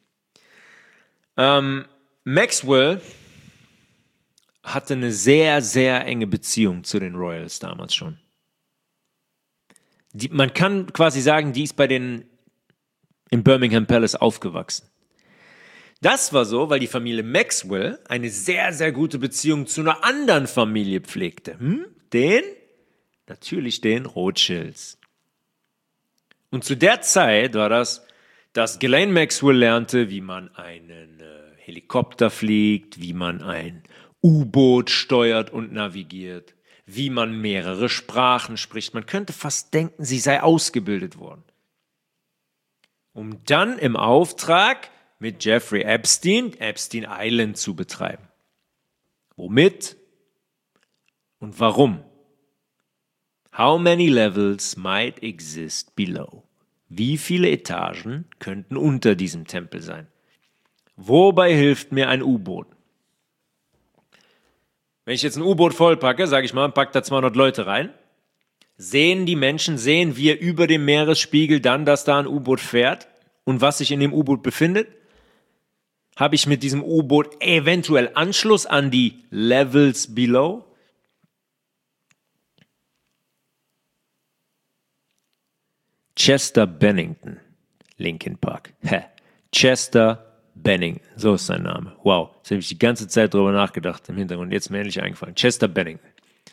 Maxwell hatte eine sehr, sehr enge Beziehung zu den Royals damals schon. Man kann quasi sagen, die ist bei denen im Buckingham Palace aufgewachsen. Das war so, weil die Familie Maxwell eine sehr, sehr gute Beziehung zu einer anderen Familie pflegte. Natürlich den Rothschilds. Und zu der Zeit war das, dass Ghislaine Maxwell lernte, wie man einen Helikopter fliegt, wie man ein U-Boot steuert und navigiert, wie man mehrere Sprachen spricht. Man könnte fast denken, sie sei ausgebildet worden. Um dann im Auftrag mit Jeffrey Epstein Island zu betreiben. Womit und warum? How many levels might exist below? Wie viele Etagen könnten unter diesem Tempel sein? Wobei hilft mir ein U-Boot? Wenn ich jetzt ein U-Boot vollpacke, sage ich mal, pack da 200 Leute rein, sehen wir über dem Meeresspiegel dann, dass da ein U-Boot fährt und was sich in dem U-Boot befindet? Habe ich mit diesem U-Boot eventuell Anschluss an die Levels below? Chester Bennington, Linkin Park. Chester Bennington, so ist sein Name. Wow, jetzt habe ich die ganze Zeit darüber nachgedacht im Hintergrund. Jetzt ist mir endlich eingefallen. Chester Bennington.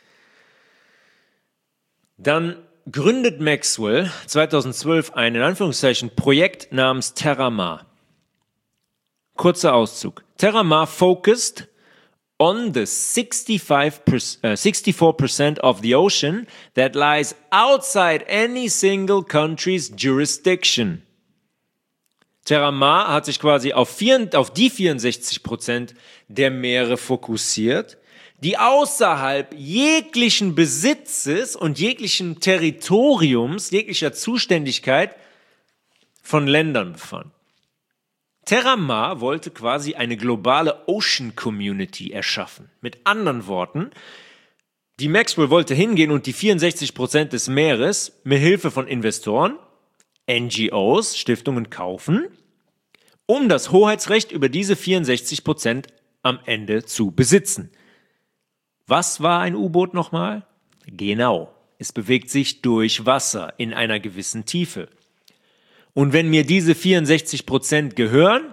Dann gründet Maxwell 2012 ein, in Anführungszeichen, Projekt namens Terramar. Kurzer Auszug. Terramar focused on the 64% of the ocean that lies outside any single country's jurisdiction. Terramar hat sich quasi auf die 64% der Meere fokussiert, die außerhalb jeglichen Besitzes und jeglichen Territoriums, jeglicher Zuständigkeit von Ländern befanden. Terramar wollte quasi eine globale Ocean Community erschaffen. Mit anderen Worten, die Maxwell wollte hingehen und die 64% des Meeres mit Hilfe von Investoren, NGOs, Stiftungen kaufen, um das Hoheitsrecht über diese 64% am Ende zu besitzen. Was war ein U-Boot nochmal? Genau, es bewegt sich durch Wasser in einer gewissen Tiefe. Und wenn mir diese 64% gehören,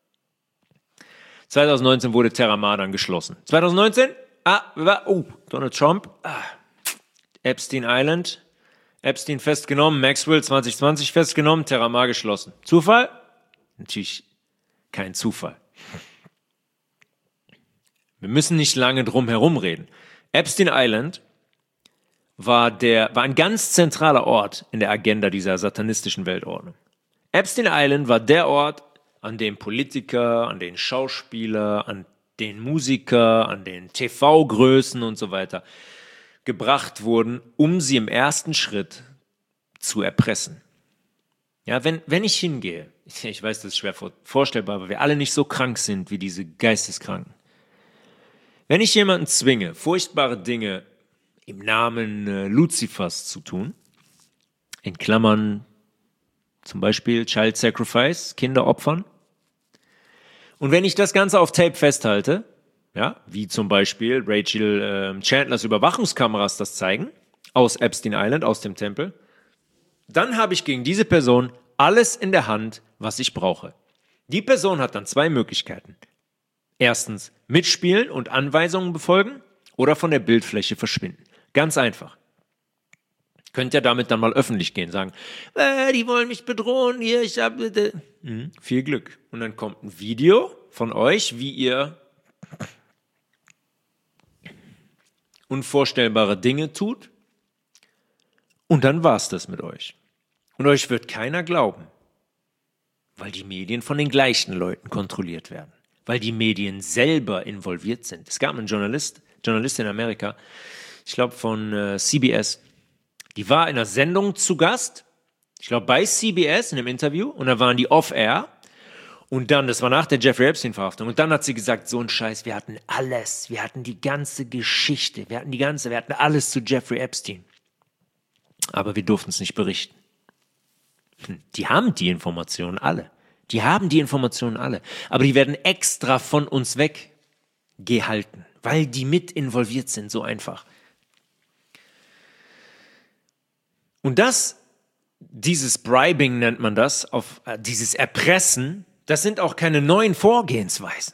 2019 wurde Terramar dann geschlossen. 2019, Donald Trump, Epstein Island, Epstein festgenommen, Maxwell 2020 festgenommen, Terramar geschlossen. Zufall? Natürlich kein Zufall. Wir müssen nicht lange drum herum reden. Epstein Island war ein ganz zentraler Ort in der Agenda dieser satanistischen Weltordnung. Epstein Island war der Ort, an dem Politiker, an den Schauspieler, an den Musiker, an den TV-Größen und so weiter gebracht wurden, um sie im ersten Schritt zu erpressen. Ja, wenn ich hingehe, ich weiß, das ist schwer vorstellbar, weil wir alle nicht so krank sind wie diese Geisteskranken. Wenn ich jemanden zwinge, furchtbare Dinge im Namen Luzifers zu tun, in Klammern zum Beispiel Child Sacrifice, Kinder opfern, und wenn ich das Ganze auf Tape festhalte, ja, wie zum Beispiel Rachel Chandlers Überwachungskameras das zeigen, aus Epstein Island, aus dem Tempel, dann habe ich gegen diese Person alles in der Hand, was ich brauche. Die Person hat dann zwei Möglichkeiten. Erstens, mitspielen und Anweisungen befolgen oder von der Bildfläche verschwinden. Ganz einfach. Könnt ihr damit dann mal öffentlich gehen, sagen, die wollen mich bedrohen, hier, ich habe... Viel Glück. Und dann kommt ein Video von euch, wie ihr unvorstellbare Dinge tut. Und dann war's das mit euch. Und euch wird keiner glauben, weil die Medien von den gleichen Leuten kontrolliert werden. Weil die Medien selber involviert sind. Es gab einen Journalistin in Amerika, ich glaube von CBS, die war in einer Sendung zu Gast, ich glaube bei CBS in einem Interview, und da waren die off-air, und dann, das war nach der Jeffrey Epstein-Verhaftung, und dann hat sie gesagt, so ein Scheiß, wir hatten alles, wir hatten die ganze Geschichte, wir hatten alles zu Jeffrey Epstein. Aber wir durften es nicht berichten. Die haben die Informationen alle. Aber die werden extra von uns weggehalten, weil die mit involviert sind, so einfach. Und dieses Bribing nennt man das, dieses Erpressen, das sind auch keine neuen Vorgehensweisen.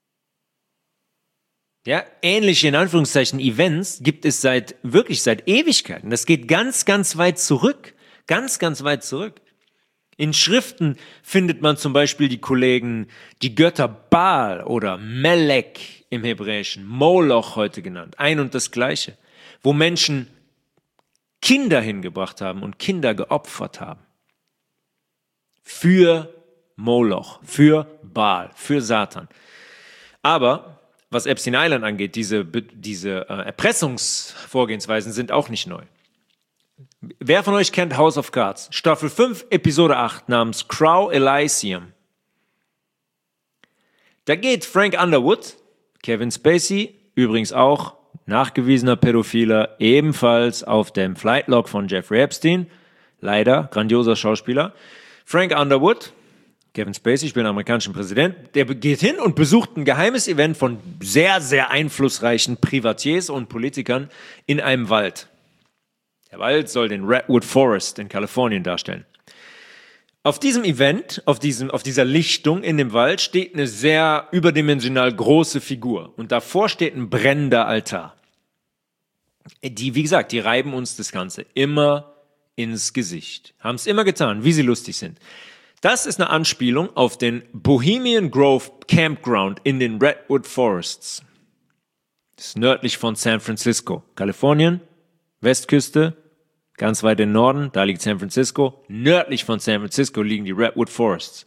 Ja, ähnliche, in Anführungszeichen, Events gibt es seit Ewigkeiten. Das geht ganz, ganz weit zurück. Ganz, ganz weit zurück. In Schriften findet man zum Beispiel die Götter Baal oder Melek im Hebräischen, Moloch heute genannt, ein und das Gleiche, wo Menschen Kinder hingebracht haben und Kinder geopfert haben. Für Moloch, für Baal, für Satan. Aber was Epstein Island angeht, diese Erpressungsvorgehensweisen sind auch nicht neu. Wer von euch kennt House of Cards? Staffel 5, Episode 8 namens Crow Elysium. Da geht Frank Underwood, Kevin Spacey, übrigens auch nachgewiesener Pädophiler, ebenfalls auf dem Flight Log von Jeffrey Epstein, leider, grandioser Schauspieler. Frank Underwood, Kevin Spacey spielt einen amerikanischen Präsident, der geht hin und besucht ein geheimes Event von sehr, sehr einflussreichen Privatiers und Politikern in einem Wald. Der Wald soll den Redwood Forest in Kalifornien darstellen. Auf diesem Event, auf dieser Lichtung in dem Wald steht eine sehr überdimensional große Figur. Und davor steht ein brennender Altar. Wie gesagt, die reiben uns das Ganze immer ins Gesicht. Haben es immer getan, wie sie lustig sind. Das ist eine Anspielung auf den Bohemian Grove Campground in den Redwood Forests. Das ist nördlich von San Francisco. Kalifornien, Westküste, ganz weit im Norden, da liegt San Francisco. Nördlich von San Francisco liegen die Redwood Forests.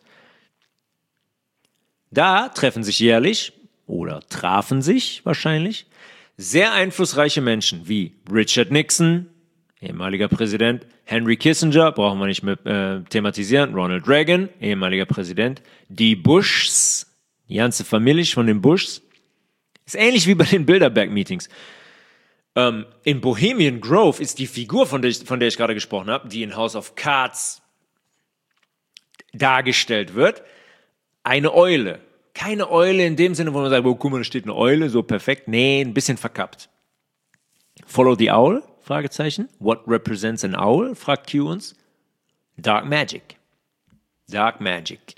Da treffen sich jährlich, oder trafen sich wahrscheinlich, sehr einflussreiche Menschen wie Richard Nixon, ehemaliger Präsident, Henry Kissinger, brauchen wir nicht mehr thematisieren, Ronald Reagan, ehemaliger Präsident, die Bushs, die ganze Familie von den Bushs. Ist ähnlich wie bei den Bilderberg-Meetings. In Bohemian Grove ist die Figur, von der ich gerade gesprochen habe, die in House of Cards dargestellt wird, eine Eule. Keine Eule in dem Sinne, wo man sagt, oh, guck mal, da steht eine Eule, so perfekt. Nee, ein bisschen verkappt. Follow the Owl? Fragezeichen. What represents an owl? Fragt Q uns. Dark Magic. Dark Magic.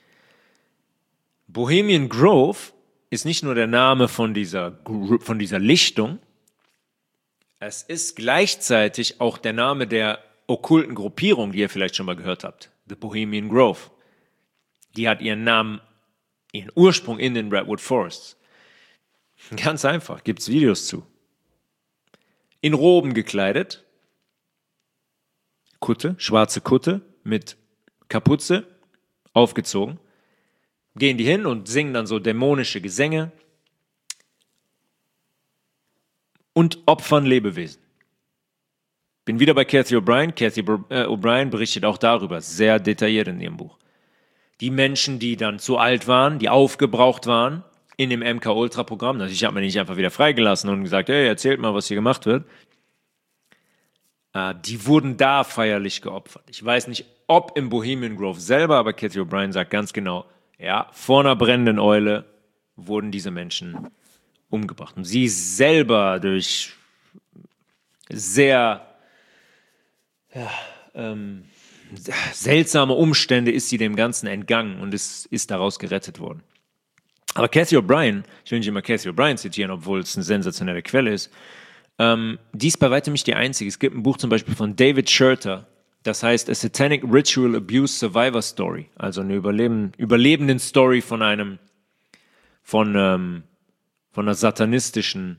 Bohemian Grove ist nicht nur der Name von dieser Lichtung, es ist gleichzeitig auch der Name der okkulten Gruppierung, die ihr vielleicht schon mal gehört habt. The Bohemian Grove. Die hat ihren Ursprung in den Redwood Forests. Ganz einfach, gibt's Videos zu. In Roben gekleidet, Kutte, schwarze Kutte mit Kapuze, aufgezogen, gehen die hin und singen dann so dämonische Gesänge und opfern Lebewesen. Bin wieder bei Cathy O'Brien. Cathy O'Brien berichtet auch darüber, sehr detailliert in ihrem Buch. Die Menschen, die dann zu alt waren, die aufgebraucht waren in dem MK-Ultra-Programm, also ich habe mir nicht einfach wieder freigelassen und gesagt, hey, erzählt mal, was hier gemacht wird, die wurden da feierlich geopfert. Ich weiß nicht, ob im Bohemian Grove selber, aber Cathy O'Brien sagt ganz genau, ja, vor einer brennenden Eule wurden diese Menschen umgebracht. Und sie selber durch sehr seltsame Umstände ist sie dem Ganzen entgangen und ist daraus gerettet worden. Aber Cathy O'Brien, ich will nicht immer Cathy O'Brien zitieren, obwohl es eine sensationelle Quelle ist, die ist bei weitem nicht die einzige. Es gibt ein Buch zum Beispiel von David Scherter, das heißt A Satanic Ritual Abuse Survivor Story, also eine überlebenden Story von einem satanistischen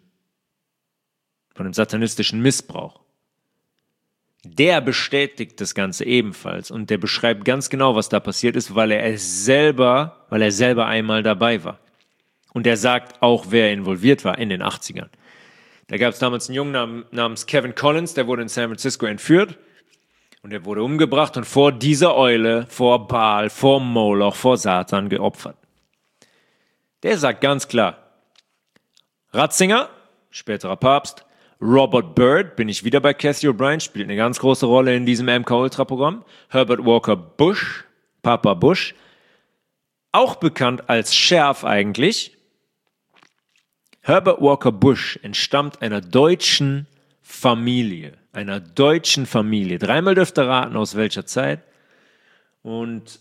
Missbrauch. Der bestätigt das Ganze ebenfalls und der beschreibt ganz genau, was da passiert ist, weil er selber einmal dabei war. Und er sagt auch, wer involviert war in den 80ern. Da gab es damals einen Jungen namens Kevin Collins, der wurde in San Francisco entführt und er wurde umgebracht und vor dieser Eule, vor Baal, vor Moloch, vor Satan geopfert. Der sagt ganz klar, Ratzinger, späterer Papst, Robert Byrd, bin ich wieder bei Cathy O'Brien, spielt eine ganz große Rolle in diesem MK-Ultra-Programm. Herbert Walker Bush, Papa Bush, auch bekannt als Sheriff eigentlich. Herbert Walker Bush entstammt einer deutschen Familie. Dreimal dürft ihr raten, aus welcher Zeit. Und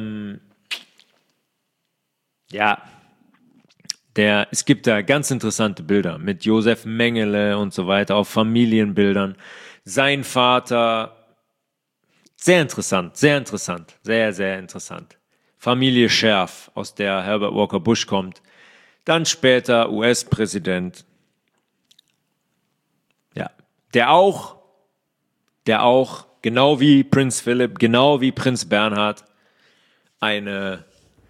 es gibt da ganz interessante Bilder mit Josef Mengele und so weiter, auf Familienbildern. Sein Vater, sehr interessant, sehr, sehr interessant. Familie Scherf, aus der Herbert Walker Bush kommt. Dann später US-Präsident. Ja, der auch, genau wie Prinz Philipp, genau wie Prinz Bernhard, eine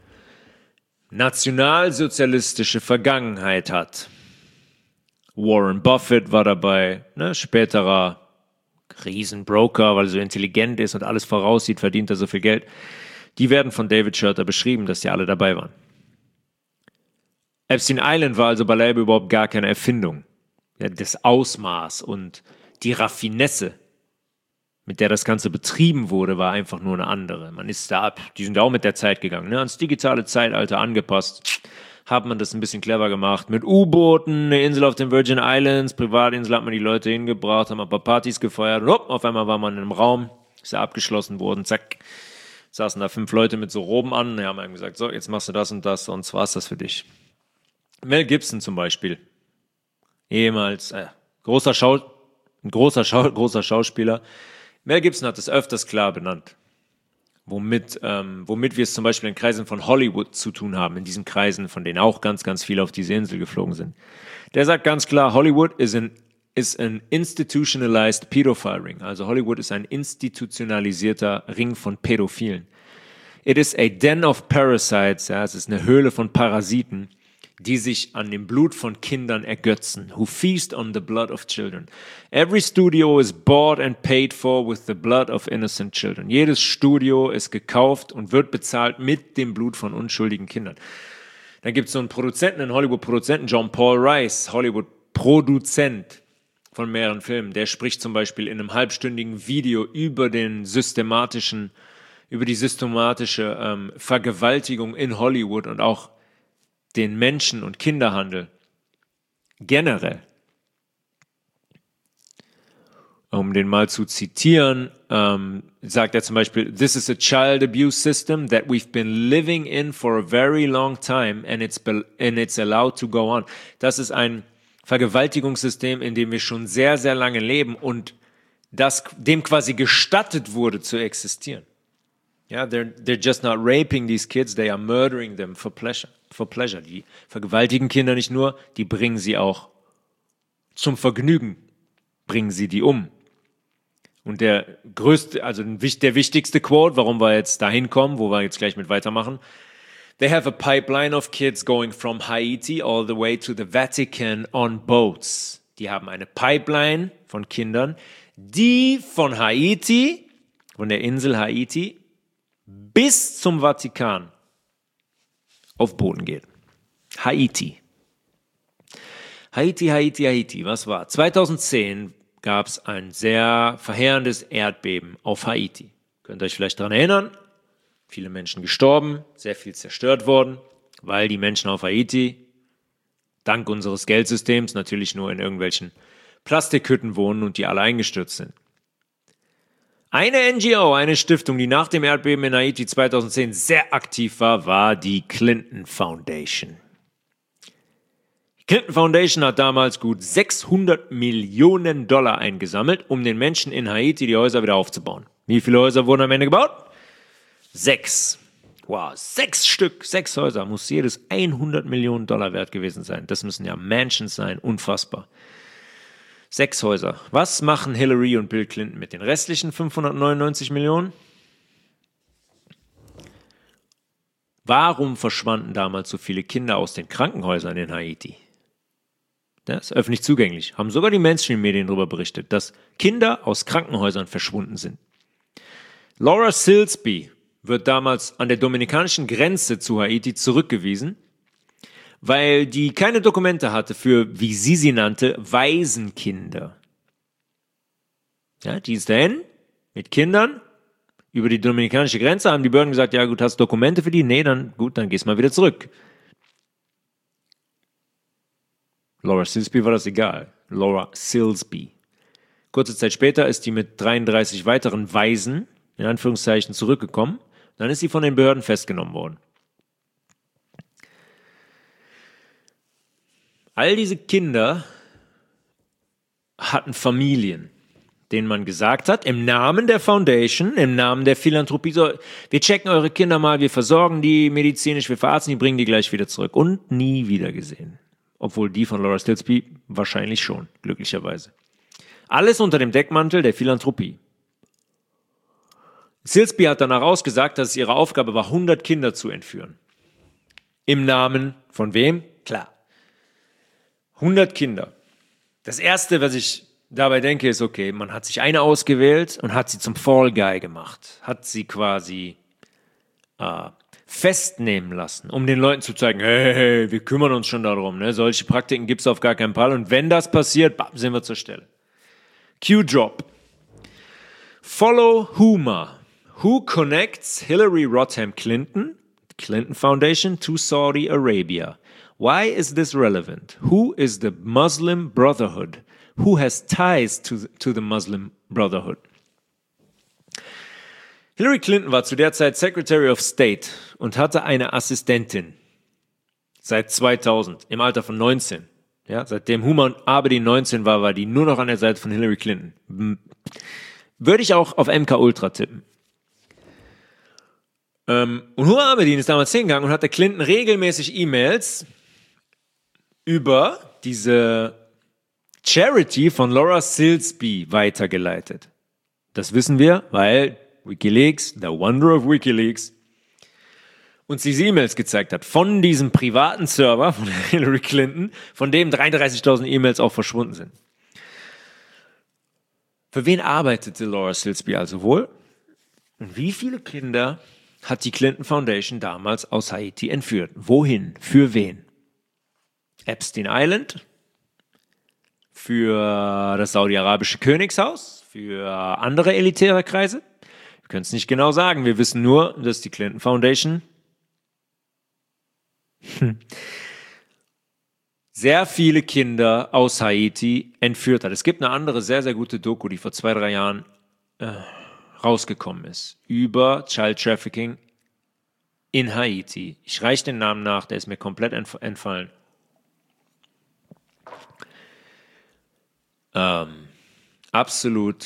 nationalsozialistische Vergangenheit hat. Warren Buffett war dabei, späterer Riesenbroker, weil er so intelligent ist und alles voraussieht, verdient er so viel Geld. Die werden von David Scherter beschrieben, dass die alle dabei waren. Epstein Island war also beileibe überhaupt gar keine Erfindung. Ja, das Ausmaß und die Raffinesse, mit der das Ganze betrieben wurde, war einfach nur eine andere. Die sind auch mit der Zeit gegangen, ans digitale Zeitalter angepasst. Hat man das ein bisschen clever gemacht. Mit U-Booten, eine Insel auf den Virgin Islands, Privatinsel hat man die Leute hingebracht, haben ein paar Partys gefeiert und auf einmal war man in einem Raum, ist ja abgeschlossen worden, zack, saßen da 5 Leute mit so Roben an, die haben einem gesagt, so, jetzt machst du das und das, sonst war's das für dich. Mel Gibson zum Beispiel, ehemals großer Schauspieler. Mel Gibson hat es öfters klar benannt. womit wir es zum Beispiel in Kreisen von Hollywood zu tun haben, in diesen Kreisen, von denen auch ganz, ganz viele auf diese Insel geflogen sind. Der sagt ganz klar, Hollywood is an institutionalized pedophile ring. Also Hollywood ist ein institutionalisierter Ring von Pädophilen. It is a den of parasites, ja, es ist eine Höhle von Parasiten, die sich an dem Blut von Kindern ergötzen, who feast on the blood of children. Every studio is bought and paid for with the blood of innocent children. Jedes Studio ist gekauft und wird bezahlt mit dem Blut von unschuldigen Kindern. Dann gibt es so einen Hollywood-Produzenten, John Paul Rice, Hollywood-Produzent von mehreren Filmen. Der spricht zum Beispiel in einem halbstündigen Video über die systematische Vergewaltigung in Hollywood und auch den Menschen- und Kinderhandel generell. Um den mal zu zitieren, sagt er zum Beispiel, "This is a child abuse system that we've been living in for a very long time and it's allowed to go on." Das ist ein Vergewaltigungssystem, in dem wir schon sehr, sehr lange leben und dem quasi gestattet wurde zu existieren. Ja, they're just not raping these kids, they are murdering them for pleasure. Die vergewaltigen Kinder nicht nur, die bringen sie auch zum Vergnügen, bringen sie die um. Und der wichtigste Quote, warum wir jetzt dahin kommen, wo wir jetzt gleich mit weitermachen, "They have a pipeline of kids going from Haiti all the way to the Vatican on boats." Die haben eine Pipeline von Kindern, die von Haiti, von der Insel Haiti, bis zum Vatikan auf Booten geht. Haiti. Was war? 2010 gab es ein sehr verheerendes Erdbeben auf Haiti. Könnt ihr euch vielleicht daran erinnern? Viele Menschen gestorben, sehr viel zerstört worden, weil die Menschen auf Haiti dank unseres Geldsystems natürlich nur in irgendwelchen Plastikhütten wohnen und die alle eingestürzt sind. Eine NGO, eine Stiftung, die nach dem Erdbeben in Haiti 2010 sehr aktiv war die Clinton Foundation. Die Clinton Foundation hat damals gut $600 Millionen eingesammelt, um den Menschen in Haiti die Häuser wieder aufzubauen. Wie viele Häuser wurden am Ende gebaut? 6. Wow, 6 Stück, 6 Häuser. Muss jedes $100 Millionen wert gewesen sein. Das müssen ja Mansions sein, unfassbar. 6 Häuser. Was machen Hillary und Bill Clinton mit den restlichen 599 Millionen? Warum verschwanden damals so viele Kinder aus den Krankenhäusern in Haiti? Das ist öffentlich zugänglich. Haben sogar die Mainstream-Medien darüber berichtet, dass Kinder aus Krankenhäusern verschwunden sind. Laura Silsby wird damals an der dominikanischen Grenze zu Haiti zurückgewiesen, weil die keine Dokumente hatte für, wie sie nannte, Waisenkinder. Ja, die ist dahin mit Kindern über die dominikanische Grenze, haben die Behörden gesagt, ja gut, hast du Dokumente für die? Nee, dann gehst mal wieder zurück. Laura Silsby war das egal. Laura Silsby. Kurze Zeit später ist die mit 33 weiteren Waisen, in Anführungszeichen, zurückgekommen. Dann ist sie von den Behörden festgenommen worden. All diese Kinder hatten Familien, denen man gesagt hat, im Namen der Foundation, im Namen der Philanthropie, so, wir checken eure Kinder mal, wir versorgen die medizinisch, wir verarzten die, bringen die gleich wieder zurück. Und nie wieder gesehen. Obwohl die von Laura Silsby wahrscheinlich schon, glücklicherweise. Alles unter dem Deckmantel der Philanthropie. Silsby hat danach ausgesagt, dass es ihre Aufgabe war, 100 Kinder zu entführen. Im Namen von wem? Klar. 100 Kinder. Das Erste, was ich dabei denke, ist, okay, man hat sich eine ausgewählt und hat sie zum Fall Guy gemacht. Hat sie quasi festnehmen lassen, um den Leuten zu zeigen, hey, wir kümmern uns schon darum. Ne? Solche Praktiken gibt es auf gar keinen Fall. Und wenn das passiert, bam, sind wir zur Stelle. Q-Drop. Follow Huma. Who connects Hillary Rodham Clinton Foundation, to Saudi Arabia? Why is this relevant? Who is the Muslim Brotherhood? Who has ties to the Muslim Brotherhood? Hillary Clinton war zu der Zeit Secretary of State und hatte eine Assistentin seit 2000 im Alter von 19. Ja, seitdem Huma Abedin 19 war die nur noch an der Seite von Hillary Clinton. Würde ich auch auf MK Ultra tippen. Und Hurra Abedin ist damals hingegangen und hat der Clinton regelmäßig E-Mails über diese Charity von Laura Silsby weitergeleitet. Das wissen wir, weil WikiLeaks, the wonder of WikiLeaks, uns diese E-Mails gezeigt hat von diesem privaten Server von Hillary Clinton, von dem 33.000 E-Mails auch verschwunden sind. Für wen arbeitete Laura Silsby also wohl? Und wie viele Kinder hat die Clinton Foundation damals aus Haiti entführt? Wohin? Für wen? Epstein Island? Für das saudi-arabische Königshaus? Für andere elitäre Kreise? Wir können es nicht genau sagen. Wir wissen nur, dass die Clinton Foundation sehr viele Kinder aus Haiti entführt hat. Es gibt eine andere sehr, sehr gute Doku, die vor 2-3 Jahren rausgekommen ist, über Child Trafficking in Haiti. Ich reiche den Namen nach, der ist mir komplett entfallen. Absolut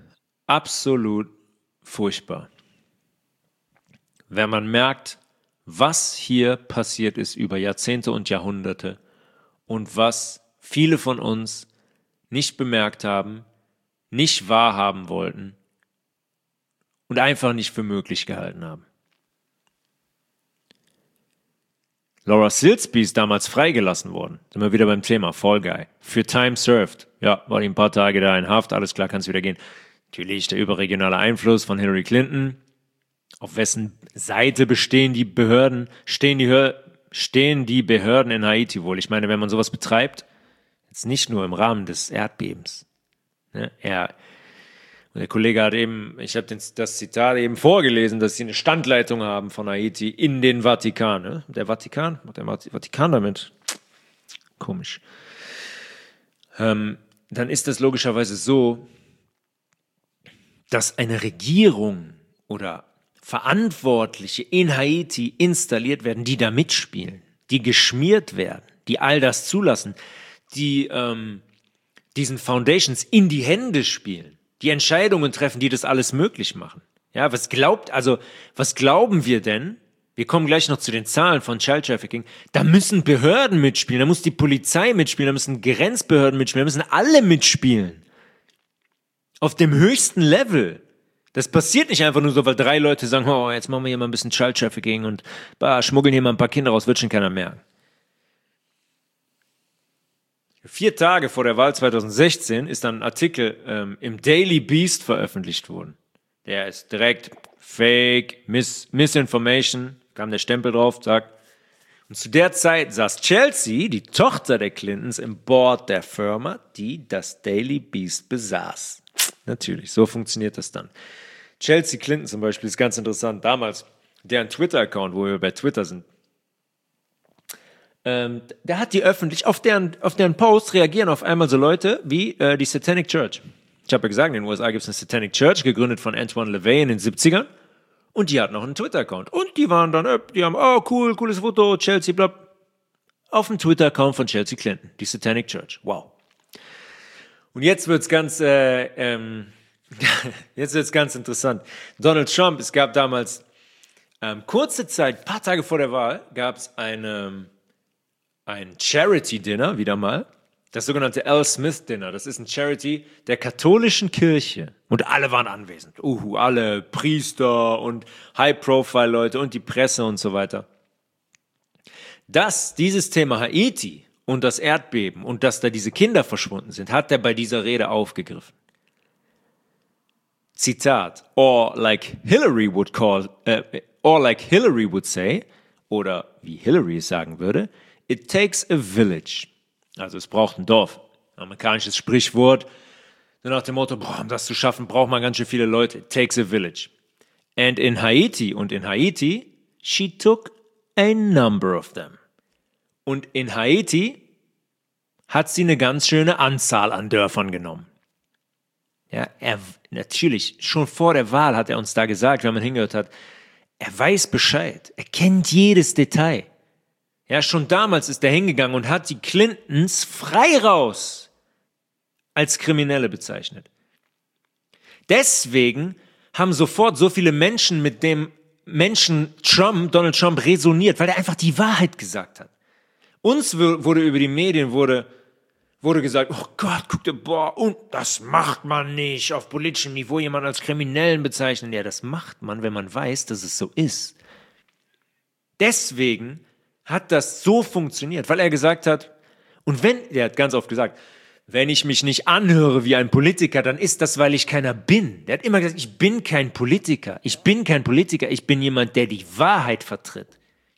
furchtbar. Wenn man merkt, was hier passiert ist über Jahrzehnte und Jahrhunderte und was viele von uns nicht bemerkt haben, nicht wahrhaben wollten und einfach nicht für möglich gehalten haben. Laura Silsby ist damals freigelassen worden. Sind wir wieder beim Thema Fall Guy. Für Time served. Ja, war die ein paar Tage da in Haft, alles klar, kann es wieder gehen. Natürlich der überregionale Einfluss von Hillary Clinton. Auf wessen Seite stehen die Behörden in Haiti wohl? Ich meine, wenn man sowas betreibt, jetzt nicht nur im Rahmen des Erdbebens. Ne? Der Kollege hat eben, ich habe das Zitat eben vorgelesen, dass sie eine Standleitung haben von Haiti in den Vatikan. Ne? Der Vatikan? Was hat der Vatikan damit? Komisch. Dann ist das logischerweise so, dass eine Regierung oder Verantwortliche in Haiti installiert werden, die da mitspielen, die geschmiert werden, die all das zulassen, die diesen Foundations in die Hände spielen, die Entscheidungen treffen, die das alles möglich machen. Ja, was glauben wir denn? Wir kommen gleich noch zu den Zahlen von Child Trafficking. Da müssen Behörden mitspielen, da muss die Polizei mitspielen, da müssen Grenzbehörden mitspielen, da müssen alle mitspielen. Auf dem höchsten Level. Das passiert nicht einfach nur so, weil 3 Leute sagen, oh, jetzt machen wir hier mal ein bisschen Child Trafficking und schmuggeln hier mal ein paar Kinder raus, wird schon keiner merken. 4 Tage vor der Wahl 2016 ist dann ein Artikel im Daily Beast veröffentlicht worden. Der ist direkt Fake, Misinformation, kam der Stempel drauf, sagt. Und zu der Zeit saß Chelsea, die Tochter der Clintons, im Board der Firma, die das Daily Beast besaß. Natürlich, so funktioniert das dann. Chelsea Clinton zum Beispiel ist ganz interessant. Damals, deren Twitter-Account, wo wir bei Twitter sind, der hat die öffentlich, auf deren Posts reagieren auf einmal so Leute wie die Satanic Church. Ich habe ja gesagt, in den USA gibt es eine Satanic Church, gegründet von Antoine LaVey in den 70ern. Und die hat noch einen Twitter-Account. Und die waren dann, die haben, oh cool, cooles Foto, Chelsea, bla. Auf dem Twitter-Account von Chelsea Clinton, die Satanic Church. Wow. Und jetzt wird's ganz interessant. Donald Trump, es gab damals kurze Zeit, ein paar Tage vor der Wahl, gab es ein Charity-Dinner, wieder mal. Das sogenannte Al Smith-Dinner. Das ist ein Charity der katholischen Kirche. Und alle waren anwesend. Alle Priester und High-Profile-Leute und die Presse und so weiter. Dieses Thema Haiti und das Erdbeben und dass da diese Kinder verschwunden sind, hat er bei dieser Rede aufgegriffen. Zitat, or like Hillary would say, oder wie Hillary es sagen würde, it takes a village. Also es braucht ein Dorf. Amerikanisches Sprichwort. So nach dem Motto, um das zu schaffen, braucht man ganz schön viele Leute. It takes a village. And in Haiti, she took a number of them. Und in Haiti hat sie eine ganz schöne Anzahl an Dörfern genommen. Ja, natürlich, schon vor der Wahl hat er uns da gesagt, wenn man hingehört hat, er weiß Bescheid, er kennt jedes Detail. Ja, schon damals ist er hingegangen und hat die Clintons frei raus als Kriminelle bezeichnet. Deswegen haben sofort so viele Menschen mit dem Menschen Donald Trump resoniert, weil er einfach die Wahrheit gesagt hat. Uns wurde über die Medien wurde gesagt, oh Gott, guck dir, und das macht man nicht auf politischem Niveau, jemanden als Kriminellen bezeichnen. Ja, das macht man, wenn man weiß, dass es so ist. Deswegen hat das so funktioniert, weil er gesagt hat, er hat ganz oft gesagt, wenn ich mich nicht anhöre wie ein Politiker, dann ist das, weil ich keiner bin. Der hat immer gesagt, ich bin kein Politiker. Ich bin kein Politiker, ich bin jemand, der die Wahrheit vertritt.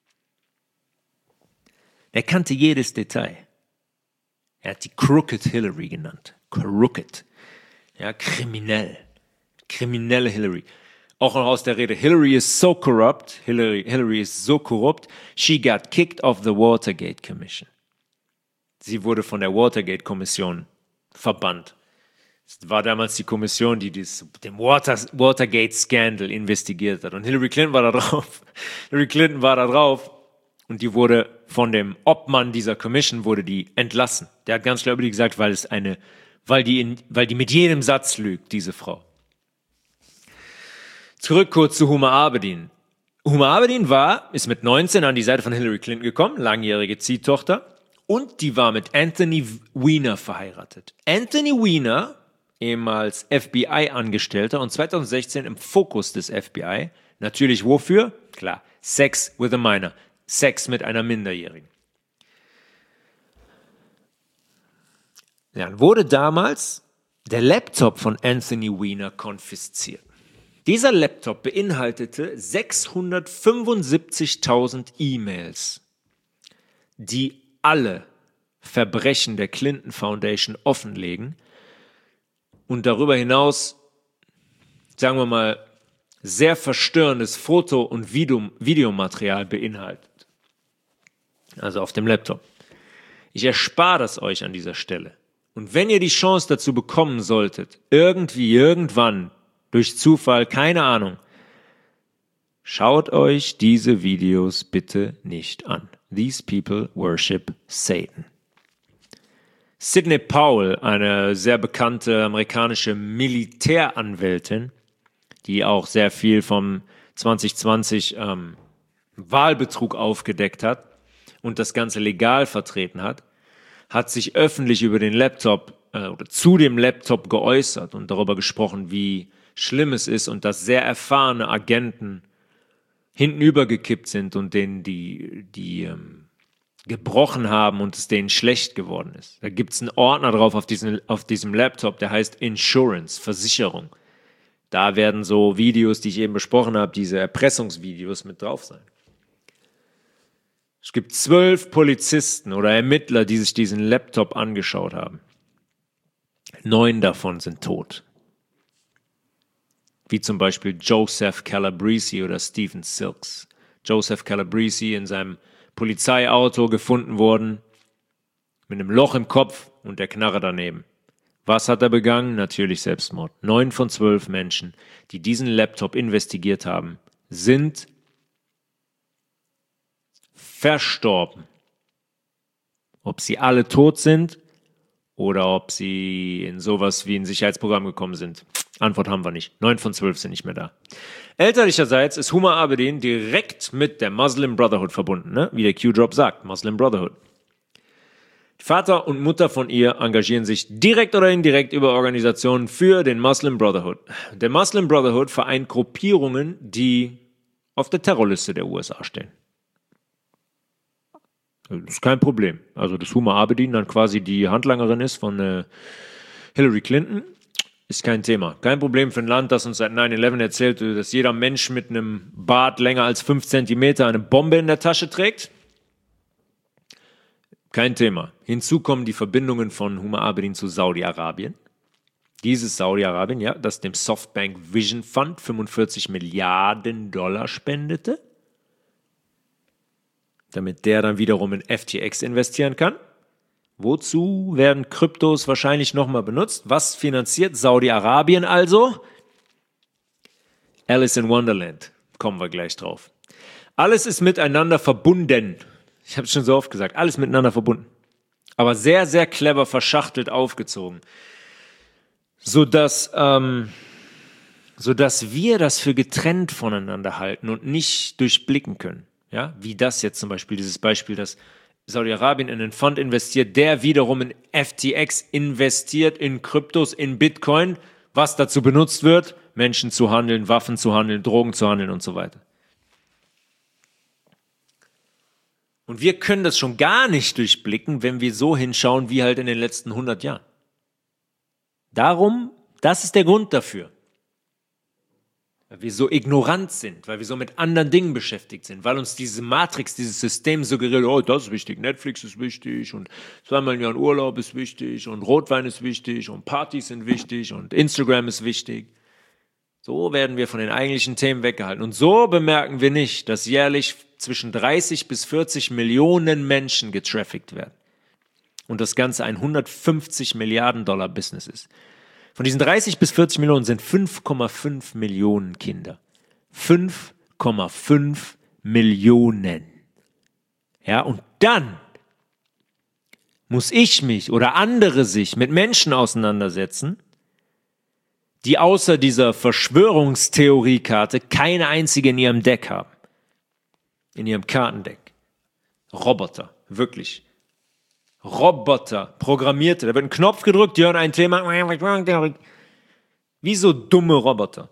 Er kannte jedes Detail. Er hat die Crooked Hillary genannt. Crooked. Ja, kriminell. Kriminelle Hillary. Auch noch aus der Rede. Hillary is so corrupt. Hillary ist so korrupt. She got kicked off the Watergate Commission. Sie wurde von der Watergate-Kommission verbannt. Es war damals die Kommission, die den Watergate-Scandal investigiert hat. Und Hillary Clinton war da drauf. Hillary Clinton war da drauf und die wurde von dem Obmann dieser Commission wurde die entlassen. Der hat ganz klar über die gesagt, weil die mit jedem Satz lügt, diese Frau. Zurück kurz zu Huma Abedin. Huma Abedin ist mit 19 an die Seite von Hillary Clinton gekommen, langjährige Ziehtochter. Und die war mit Anthony Weiner verheiratet. Anthony Weiner, ehemals FBI-Angestellter und 2016 im Fokus des FBI. Natürlich wofür? Klar, Sex with a Minor. Sex mit einer Minderjährigen. Dann wurde damals der Laptop von Anthony Weiner konfisziert. Dieser Laptop beinhaltete 675.000 E-Mails, die alle Verbrechen der Clinton Foundation offenlegen und darüber hinaus, sagen wir mal, sehr verstörendes Foto- und Videomaterial beinhaltet. Also auf dem Laptop. Ich erspare das euch an dieser Stelle. Und wenn ihr die Chance dazu bekommen solltet, irgendwann, durch Zufall, keine Ahnung, schaut euch diese Videos bitte nicht an. These people worship Satan. Sidney Powell, eine sehr bekannte amerikanische Militäranwältin, die auch sehr viel vom 2020 Wahlbetrug aufgedeckt hat und das Ganze legal vertreten hat, hat sich öffentlich über den Laptop oder zu dem Laptop geäußert und darüber gesprochen, wie schlimm es ist und dass sehr erfahrene Agenten hintenübergekippt sind und denen die gebrochen haben und es denen schlecht geworden ist. Da gibt es einen Ordner drauf auf diesem Laptop, der heißt Insurance, Versicherung. Da werden so Videos, die ich eben besprochen habe, diese Erpressungsvideos mit drauf sein. Es gibt 12 Polizisten oder Ermittler, die sich diesen Laptop angeschaut haben. 9 davon sind tot. Wie zum Beispiel Joseph Calabrese oder Stephen Silks. Joseph Calabrese in seinem Polizeiauto gefunden worden, mit einem Loch im Kopf und der Knarre daneben. Was hat er begangen? Natürlich Selbstmord. 9 von 12 Menschen, die diesen Laptop investigiert haben, sind verstorben. Ob sie alle tot sind oder ob sie in sowas wie ein Sicherheitsprogramm gekommen sind. Antwort haben wir nicht. 9 von 12 sind nicht mehr da. Elterlicherseits ist Huma Abedin direkt mit der Muslim Brotherhood verbunden, ne? Wie der Q-Drop sagt, Muslim Brotherhood. Vater und Mutter von ihr engagieren sich direkt oder indirekt über Organisationen für den Muslim Brotherhood. Der Muslim Brotherhood vereint Gruppierungen, die auf der Terrorliste der USA stehen. Das ist kein Problem. Also, dass Huma Abedin dann quasi die Handlangerin ist von Hillary Clinton, ist kein Thema. Kein Problem für ein Land, das uns seit 9/11 erzählt, dass jeder Mensch mit einem Bart länger als 5 Zentimeter eine Bombe in der Tasche trägt. Kein Thema. Hinzu kommen die Verbindungen von Huma Abedin zu Saudi-Arabien. Dieses Saudi-Arabien, ja, das dem Softbank Vision Fund 45 Milliarden Dollar spendete, damit der dann wiederum in FTX investieren kann. Wozu werden Kryptos wahrscheinlich nochmal benutzt? Was finanziert Saudi-Arabien also? Alice in Wonderland. Kommen wir gleich drauf. Alles ist miteinander verbunden. Ich habe es schon so oft gesagt. Alles miteinander verbunden. Aber sehr, sehr clever verschachtelt aufgezogen. Sodass sodass wir das für getrennt voneinander halten und nicht durchblicken können. Ja, wie das jetzt zum Beispiel, dieses Beispiel, dass Saudi-Arabien in einen Fund investiert, der wiederum in FTX investiert, in Kryptos, in Bitcoin, was dazu benutzt wird, Menschen zu handeln, Waffen zu handeln, Drogen zu handeln und so weiter. Und wir können das schon gar nicht durchblicken, wenn wir so hinschauen wie halt in den letzten 100 Jahren. Darum, das ist der Grund dafür. Weil wir so ignorant sind, weil wir so mit anderen Dingen beschäftigt sind, weil uns diese Matrix, dieses System suggeriert, oh, das ist wichtig, Netflix ist wichtig und zweimal im Jahr Urlaub ist wichtig und Rotwein ist wichtig und Partys sind wichtig und Instagram ist wichtig. So werden wir von den eigentlichen Themen weggehalten. Und so bemerken wir nicht, dass jährlich zwischen 30 bis 40 Millionen Menschen getraffickt werden. Und das Ganze ein 150 Milliarden Dollar Business ist. Von diesen 30 bis 40 Millionen sind 5,5 Millionen Kinder. 5,5 Millionen. Ja, und dann muss ich mich oder andere sich mit Menschen auseinandersetzen, die außer dieser Verschwörungstheoriekarte keine einzige in ihrem Deck haben. In ihrem Kartendeck. Roboter, wirklich. Roboter, Programmierte. Da wird ein Knopf gedrückt, die hören ein Thema. Wie so dumme Roboter.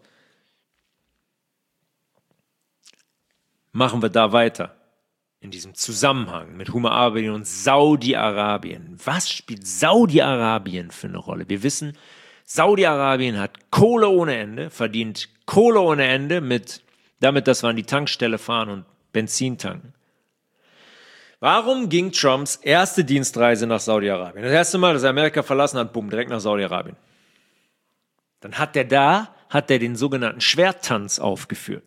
Machen wir da weiter. In diesem Zusammenhang mit Humaarabien und Saudi-Arabien. Was spielt Saudi-Arabien für eine Rolle? Wir wissen, Saudi-Arabien hat Kohle ohne Ende, verdient Kohle ohne Ende damit, dass wir an die Tankstelle fahren und Benzin tanken. Warum ging Trumps erste Dienstreise nach Saudi-Arabien? Das erste Mal, dass er Amerika verlassen hat, bumm, direkt nach Saudi-Arabien. Dann hat er den sogenannten Schwerttanz aufgeführt.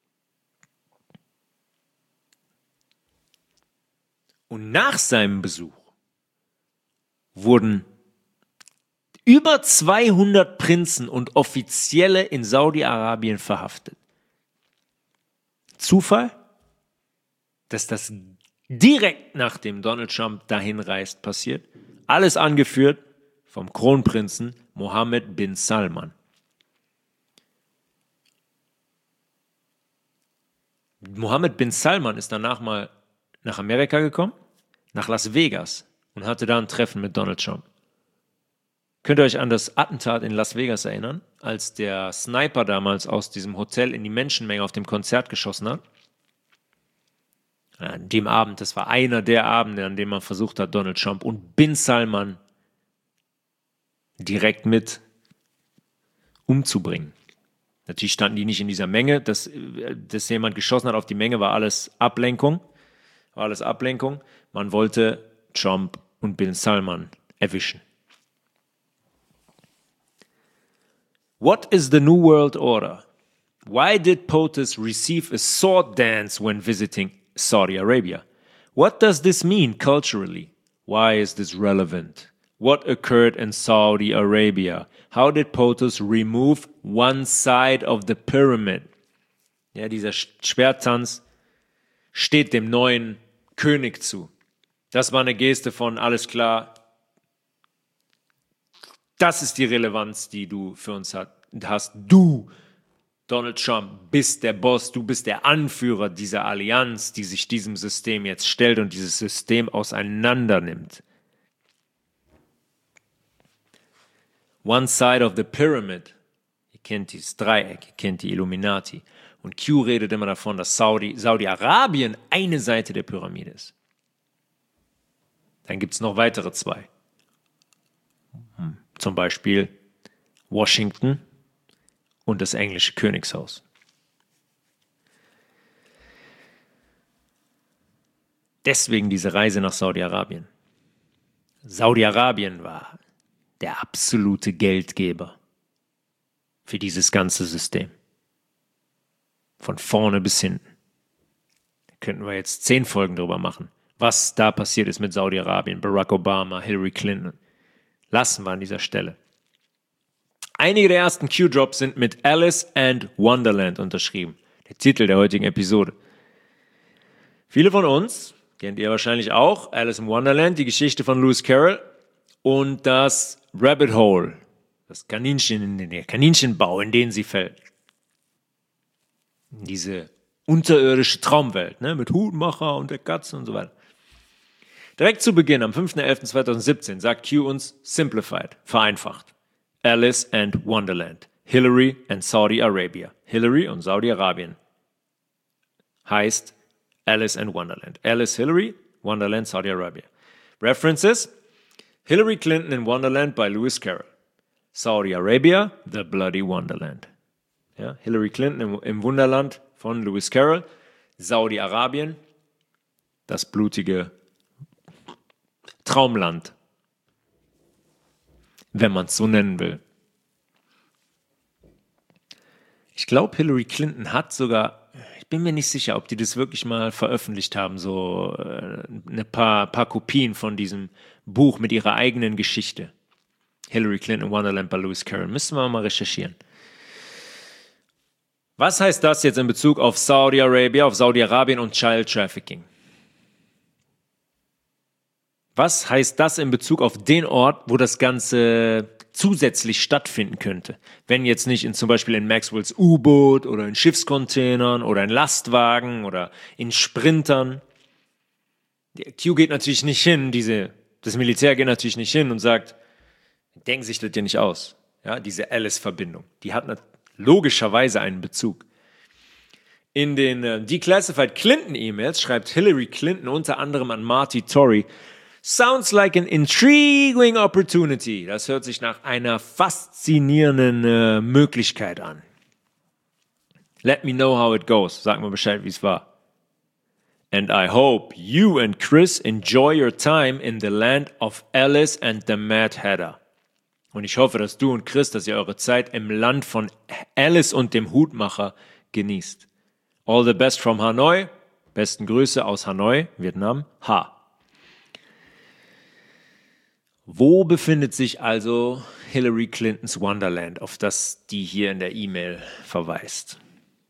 Und nach seinem Besuch wurden über 200 Prinzen und Offizielle in Saudi-Arabien verhaftet. Zufall? Dass das direkt nachdem Donald Trump dahin reist passiert. Alles angeführt vom Kronprinzen Mohammed bin Salman. Mohammed bin Salman ist danach mal nach Amerika gekommen, nach Las Vegas und hatte da ein Treffen mit Donald Trump. Könnt ihr euch an das Attentat in Las Vegas erinnern, als der Sniper damals aus diesem Hotel in die Menschenmenge auf dem Konzert geschossen hat? An dem Abend, das war einer der Abende, an dem man versucht hat, Donald Trump und bin Salman direkt mit umzubringen. Natürlich standen die nicht in dieser Menge, dass jemand geschossen hat auf die Menge, war alles Ablenkung. Man wollte Trump und bin Salman erwischen. What is the New World Order? Why did POTUS receive a sword dance when visiting Saudi Arabia? What does this mean culturally? Why is this relevant? What occurred in Saudi Arabia? How did POTUS remove one side of the pyramid? Ja, dieser Schwerttanz steht dem neuen König zu. Das war eine Geste von, alles klar, das ist die Relevanz, die du für uns hast. Du, Donald Trump, bist der Boss, du bist der Anführer dieser Allianz, die sich diesem System jetzt stellt und dieses System auseinander nimmt. One side of the pyramid. Ihr kennt dieses Dreieck, ihr kennt die Illuminati. Und Q redet immer davon, dass Saudi-Arabien eine Seite der Pyramide ist. Dann gibt es noch weitere zwei. Zum Beispiel Washington und das englische Königshaus. Deswegen diese Reise nach Saudi-Arabien. Saudi-Arabien war der absolute Geldgeber für dieses ganze System. Von vorne bis hinten. Da könnten wir jetzt 10 Folgen drüber machen, was da passiert ist mit Saudi-Arabien, Barack Obama, Hillary Clinton. Lassen wir an dieser Stelle. Einige der ersten Q-Drops sind mit Alice and Wonderland unterschrieben. Der Titel der heutigen Episode. Viele von uns kennt ihr wahrscheinlich auch Alice in Wonderland, die Geschichte von Lewis Carroll und das Rabbit Hole. der Kaninchenbau, in den sie fällt. Diese unterirdische Traumwelt, ne, mit Hutmacher und der Katze und so weiter. Direkt zu Beginn, am 5.11.2017, sagt Q uns simplified, vereinfacht. Alice and Wonderland. Hillary and Saudi Arabia. Hillary und Saudi-Arabien. Heißt Alice and Wonderland. Alice, Hillary, Wonderland, Saudi Arabia. References: Hillary Clinton in Wonderland by Lewis Carroll. Saudi Arabia, The Bloody Wonderland. Ja, Hillary Clinton im Wunderland von Lewis Carroll. Saudi-Arabien, das blutige Traumland, wenn man es so nennen will. Ich glaube, Hillary Clinton hat sogar, ich bin mir nicht sicher, ob die das wirklich mal veröffentlicht haben, so ein paar Kopien von diesem Buch mit ihrer eigenen Geschichte. Hillary Clinton, Wonderland by Lewis Carroll. Müssen wir mal recherchieren. Was heißt das jetzt in Bezug auf Saudi-Arabien und Child Trafficking? Was heißt das in Bezug auf den Ort, wo das Ganze zusätzlich stattfinden könnte? Wenn jetzt nicht zum Beispiel in Maxwells U-Boot oder in Schiffscontainern oder in Lastwagen oder in Sprintern. Der Q geht natürlich nicht hin, das Militär geht natürlich nicht hin und sagt, denken sich das ja nicht aus. Ja, diese Alice-Verbindung, die hat logischerweise einen Bezug. In den Declassified Clinton-E-Mails schreibt Hillary Clinton unter anderem an Marty Torrey, "Sounds like an intriguing opportunity." Das hört sich nach einer faszinierenden Möglichkeit an. Let me know how it goes. Sag mir Bescheid, wie es war. And I hope you and Chris enjoy your time in the land of Alice and the Mad Hatter. Und ich hoffe, dass du und Chris, dass ihr eure Zeit im Land von Alice und dem Hutmacher genießt. All the best from Hanoi. Besten Grüße aus Hanoi, Vietnam. Ha. Wo befindet sich also Hillary Clintons Wonderland, auf das die hier in der E-Mail verweist?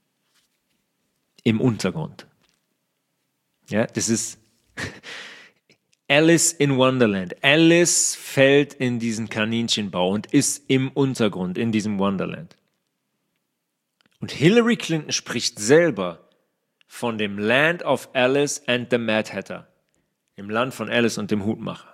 Im Untergrund. Ja, das ist Alice in Wonderland. Alice fällt in diesen Kaninchenbau und ist im Untergrund, in diesem Wonderland. Und Hillary Clinton spricht selber von dem Land of Alice and the Mad Hatter. Im Land von Alice und dem Hutmacher.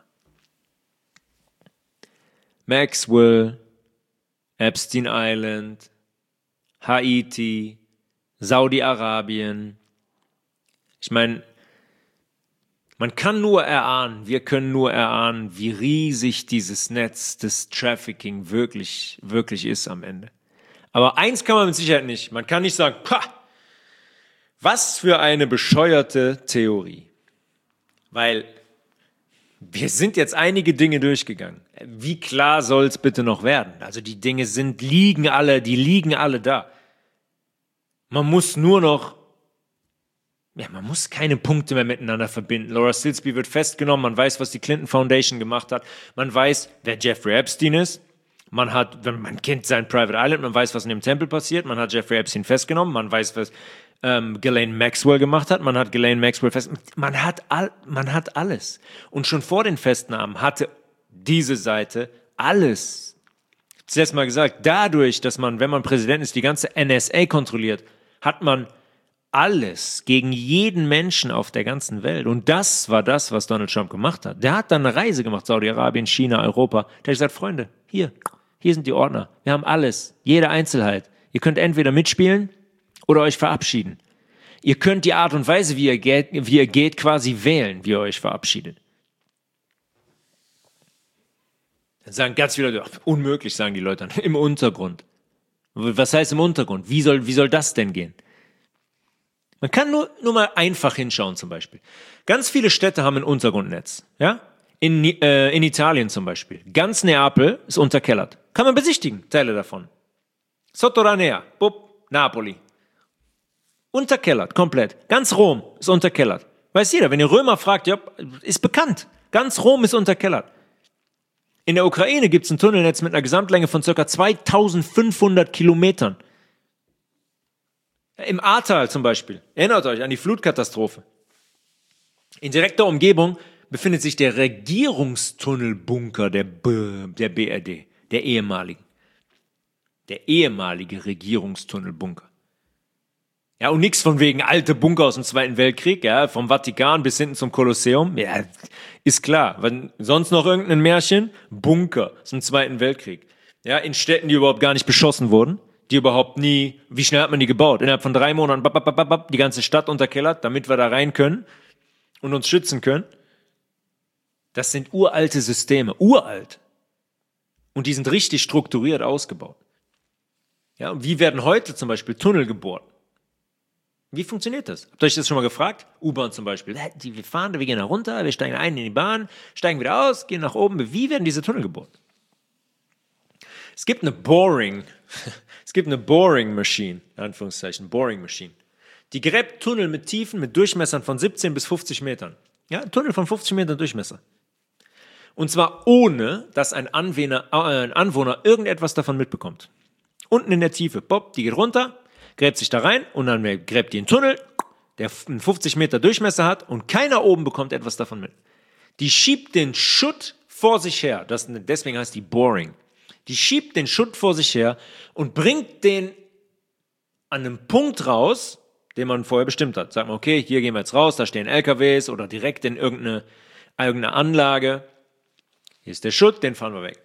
Maxwell, Epstein Island, Haiti, Saudi-Arabien. Ich meine, man kann nur erahnen, wir können nur erahnen, wie riesig dieses Netz des Trafficking wirklich ist am Ende. Aber eins kann man mit Sicherheit nicht. Man kann nicht sagen, was für eine bescheuerte Theorie. Weil wir sind jetzt einige Dinge durchgegangen. Wie klar soll es bitte noch werden? Also die Dinge liegen alle da. Man muss nur noch, man muss keine Punkte mehr miteinander verbinden. Laura Silsby wird festgenommen, man weiß, was die Clinton Foundation gemacht hat, man weiß, wer Jeffrey Epstein ist, man kennt sein Private Island, man weiß, was in dem Tempel passiert, man hat Jeffrey Epstein festgenommen, man weiß, was Ghislaine Maxwell gemacht hat, man hat Ghislaine Maxwell man hat alles. Und schon vor den Festnahmen hatte diese Seite alles. Zuerst mal gesagt, dadurch, dass man, wenn man Präsident ist, die ganze NSA kontrolliert, hat man alles gegen jeden Menschen auf der ganzen Welt. Und das war das, was Donald Trump gemacht hat. Der hat dann eine Reise gemacht, Saudi-Arabien, China, Europa. Der hat gesagt, Freunde, hier sind die Ordner. Wir haben alles, jede Einzelheit. Ihr könnt entweder mitspielen oder euch verabschieden. Ihr könnt die Art und Weise, wie ihr geht, quasi wählen, wie ihr euch verabschiedet. Dann sagen ganz viele Leute, unmöglich, sagen die Leute dann, im Untergrund. Was heißt im Untergrund? Wie soll das denn gehen? Man kann nur mal einfach hinschauen zum Beispiel. Ganz viele Städte haben ein Untergrundnetz. Ja? In Italien zum Beispiel. Ganz Neapel ist unterkellert. Kann man besichtigen, Teile davon. Sotterranea, Napoli. Unterkellert, komplett. Ganz Rom ist unterkellert. Weiß jeder, wenn ihr Römer fragt, ja, ist bekannt. Ganz Rom ist unterkellert. In der Ukraine gibt es ein Tunnelnetz mit einer Gesamtlänge von ca. 2500 Kilometern. Im Ahrtal zum Beispiel. Erinnert euch an die Flutkatastrophe. In direkter Umgebung befindet sich der Regierungstunnelbunker der BRD, der ehemaligen. Der ehemalige Regierungstunnelbunker. Ja, und nichts von wegen alte Bunker aus dem Zweiten Weltkrieg, ja, vom Vatikan bis hinten zum Kolosseum. Ja, ist klar. Sonst noch irgendein Märchen? Bunker aus dem Zweiten Weltkrieg. Ja, in Städten, die überhaupt gar nicht beschossen wurden, die überhaupt nie, wie schnell hat man die gebaut? Innerhalb von 3 Monaten, die ganze Stadt unterkellert, damit wir da rein können und uns schützen können. Das sind uralte Systeme, uralt. Und die sind richtig strukturiert ausgebaut. Ja, und wie werden heute zum Beispiel Tunnel gebohrt? Wie funktioniert das? Habt ihr euch das schon mal gefragt? U-Bahn zum Beispiel. Wir fahren, wir gehen da runter, wir steigen ein in die Bahn, steigen wieder aus, gehen nach oben. Wie werden diese Tunnel gebohrt? Es gibt eine Boring Machine, in Anführungszeichen, Boring Machine. Die gräbt Tunnel mit Tiefen, mit Durchmessern von 17 bis 50 Metern. Ja, ein Tunnel von 50 Metern Durchmesser. Und zwar ohne, dass ein Anwohner irgendetwas davon mitbekommt. Unten in der Tiefe, Bob, die geht runter, gräbt sich da rein und dann gräbt die einen Tunnel, der einen 50 Meter Durchmesser hat und keiner oben bekommt etwas davon mit. Die schiebt den Schutt vor sich her, deswegen heißt die Boring. Die schiebt den Schutt vor sich her und bringt den an einem Punkt raus, den man vorher bestimmt hat. Sagt man, okay, hier gehen wir jetzt raus, da stehen LKWs oder direkt in irgendeine Anlage. Hier ist der Schutt, den fahren wir weg.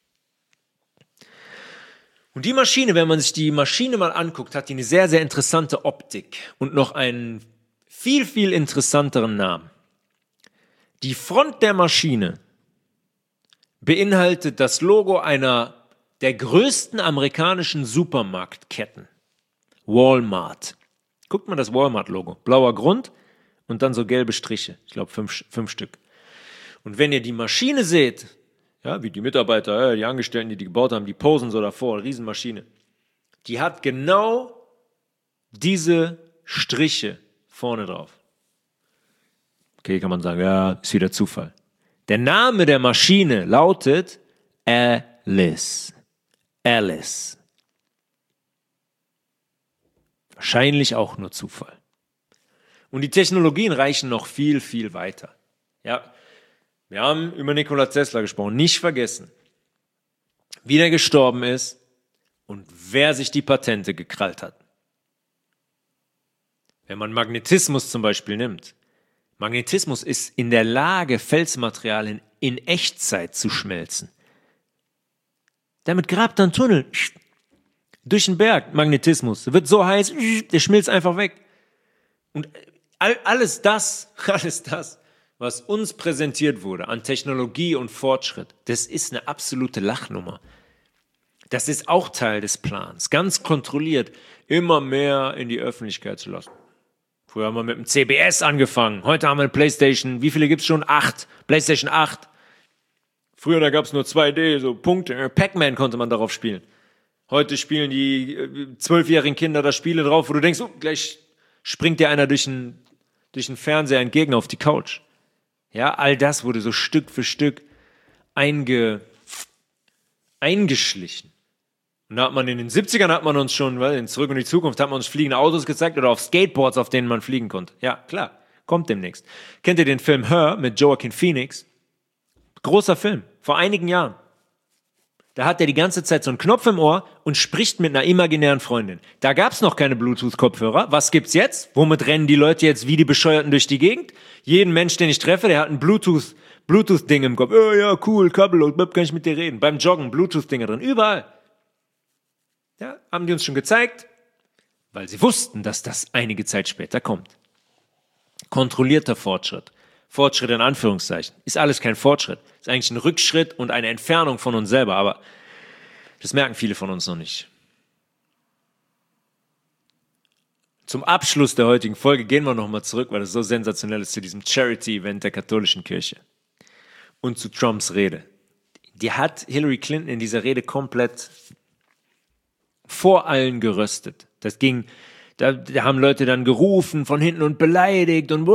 Und die Maschine, wenn man sich die Maschine mal anguckt, hat die eine sehr, sehr interessante Optik und noch einen viel, viel interessanteren Namen. Die Front der Maschine beinhaltet das Logo einer der größten amerikanischen Supermarktketten. Walmart. Guckt mal das Walmart-Logo. Blauer Grund und dann so gelbe Striche. Ich glaube 5 Stück. Und wenn ihr die Maschine seht, ja, wie die Mitarbeiter, die Angestellten, die gebaut haben, die posen so davor, eine Riesenmaschine. Die hat genau diese Striche vorne drauf. Okay, kann man sagen, ja, ist wieder Zufall. Der Name der Maschine lautet Alice. Alice. Wahrscheinlich auch nur Zufall. Und die Technologien reichen noch viel, viel weiter. Ja, wir haben über Nikola Tesla gesprochen. Nicht vergessen, wie der gestorben ist und wer sich die Patente gekrallt hat. Wenn man Magnetismus zum Beispiel nimmt. Magnetismus ist in der Lage, Felsmaterialien in Echtzeit zu schmelzen. Damit grabt er einen Tunnel durch den Berg. Magnetismus. Der wird so heiß, der schmilzt einfach weg. Und alles das, was uns präsentiert wurde an Technologie und Fortschritt, das ist eine absolute Lachnummer. Das ist auch Teil des Plans, ganz kontrolliert, immer mehr in die Öffentlichkeit zu lassen. Früher haben wir mit dem CBS angefangen, heute haben wir eine Playstation, wie viele gibt es schon? 8, Playstation 8. Früher, da gab es nur 2D, so Punkte, Pac-Man konnte man darauf spielen. Heute spielen die 12-jährigen Kinder da Spiele drauf, wo du denkst, oh, gleich springt dir einer durch den Fernseher entgegen auf die Couch. Ja, all das wurde so Stück für Stück eingeschlichen. Und da hat man in den 70ern hat man uns schon, in Zurück in die Zukunft, hat man uns fliegende Autos gezeigt oder auf Skateboards, auf denen man fliegen konnte. Ja, klar, kommt demnächst. Kennt ihr den Film Her mit Joaquin Phoenix? Großer Film, vor einigen Jahren. Da hat er die ganze Zeit so einen Knopf im Ohr und spricht mit einer imaginären Freundin. Da gab's noch keine Bluetooth-Kopfhörer. Was gibt's jetzt? Womit rennen die Leute jetzt wie die Bescheuerten durch die Gegend? Jeden Mensch, den ich treffe, der hat ein Bluetooth-Ding im Kopf. Oh ja, cool, kabellos, kann ich mit dir reden. Beim Joggen, Bluetooth-Dinger drin, überall. Ja, haben die uns schon gezeigt, weil sie wussten, dass das einige Zeit später kommt. Kontrollierter Fortschritt. Fortschritt in Anführungszeichen. Ist alles kein Fortschritt. Ist eigentlich ein Rückschritt und eine Entfernung von uns selber, aber das merken viele von uns noch nicht. Zum Abschluss der heutigen Folge gehen wir nochmal zurück, weil das so sensationell ist, zu diesem Charity-Event der katholischen Kirche und zu Trumps Rede. Die hat Hillary Clinton in dieser Rede komplett vor allen geröstet. Da haben Leute dann gerufen von hinten und beleidigt und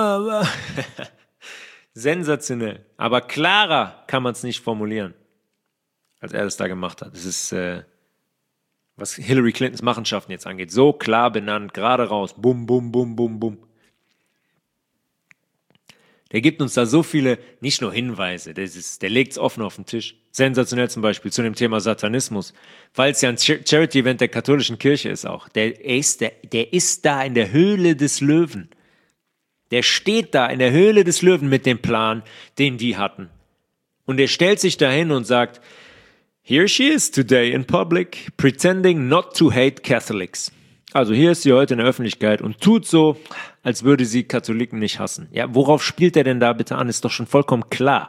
sensationell. Aber klarer kann man es nicht formulieren, als er das da gemacht hat. Das ist, was Hillary Clintons Machenschaften jetzt angeht, so klar benannt, gerade raus, bum, bum, bum, bum, bum. Der gibt uns da so viele, nicht nur Hinweise, der legt es offen auf den Tisch. Sensationell zum Beispiel zu dem Thema Satanismus, weil es ja ein Charity-Event der katholischen Kirche ist auch. Der ist da in der Höhle des Löwen. Der steht da in der Höhle des Löwen mit dem Plan, den die hatten. Und er stellt sich dahin und sagt, here she is today in public, pretending not to hate Catholics. Also hier ist sie heute in der Öffentlichkeit und tut so, als würde sie Katholiken nicht hassen. Ja, worauf spielt er denn da bitte an? Ist doch schon vollkommen klar.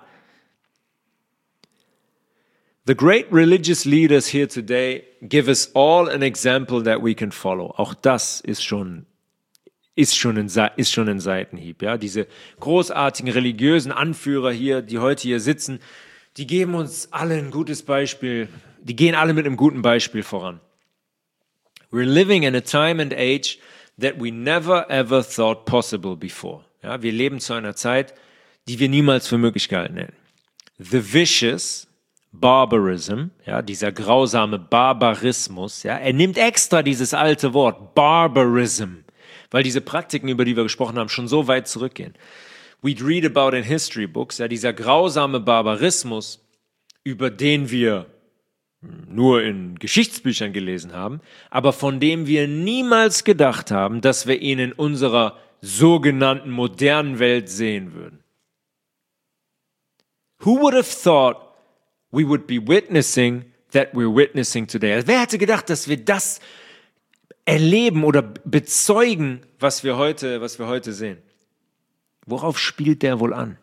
The great religious leaders here today give us all an example that we can follow. Auch das ist schon ein Seitenhieb. Ja? Diese großartigen religiösen Anführer hier, die heute hier sitzen, die geben uns alle ein gutes Beispiel. Die gehen alle mit einem guten Beispiel voran. We're living in a time and age that we never ever thought possible before. Ja? Wir leben zu einer Zeit, die wir niemals für möglich gehalten hätten. The vicious Barbarism, ja, dieser grausame Barbarismus, ja, er nimmt extra dieses alte Wort, Barbarism, weil diese Praktiken, über die wir gesprochen haben, schon so weit zurückgehen. We'd read about in history books, ja, dieser grausame Barbarismus, über den wir nur in Geschichtsbüchern gelesen haben, aber von dem wir niemals gedacht haben, dass wir ihn in unserer sogenannten modernen Welt sehen würden. Who would have thought we would be witnessing that we're witnessing today? Also wer hätte gedacht, dass wir das erleben oder bezeugen, was wir heute sehen? Worauf spielt der wohl an?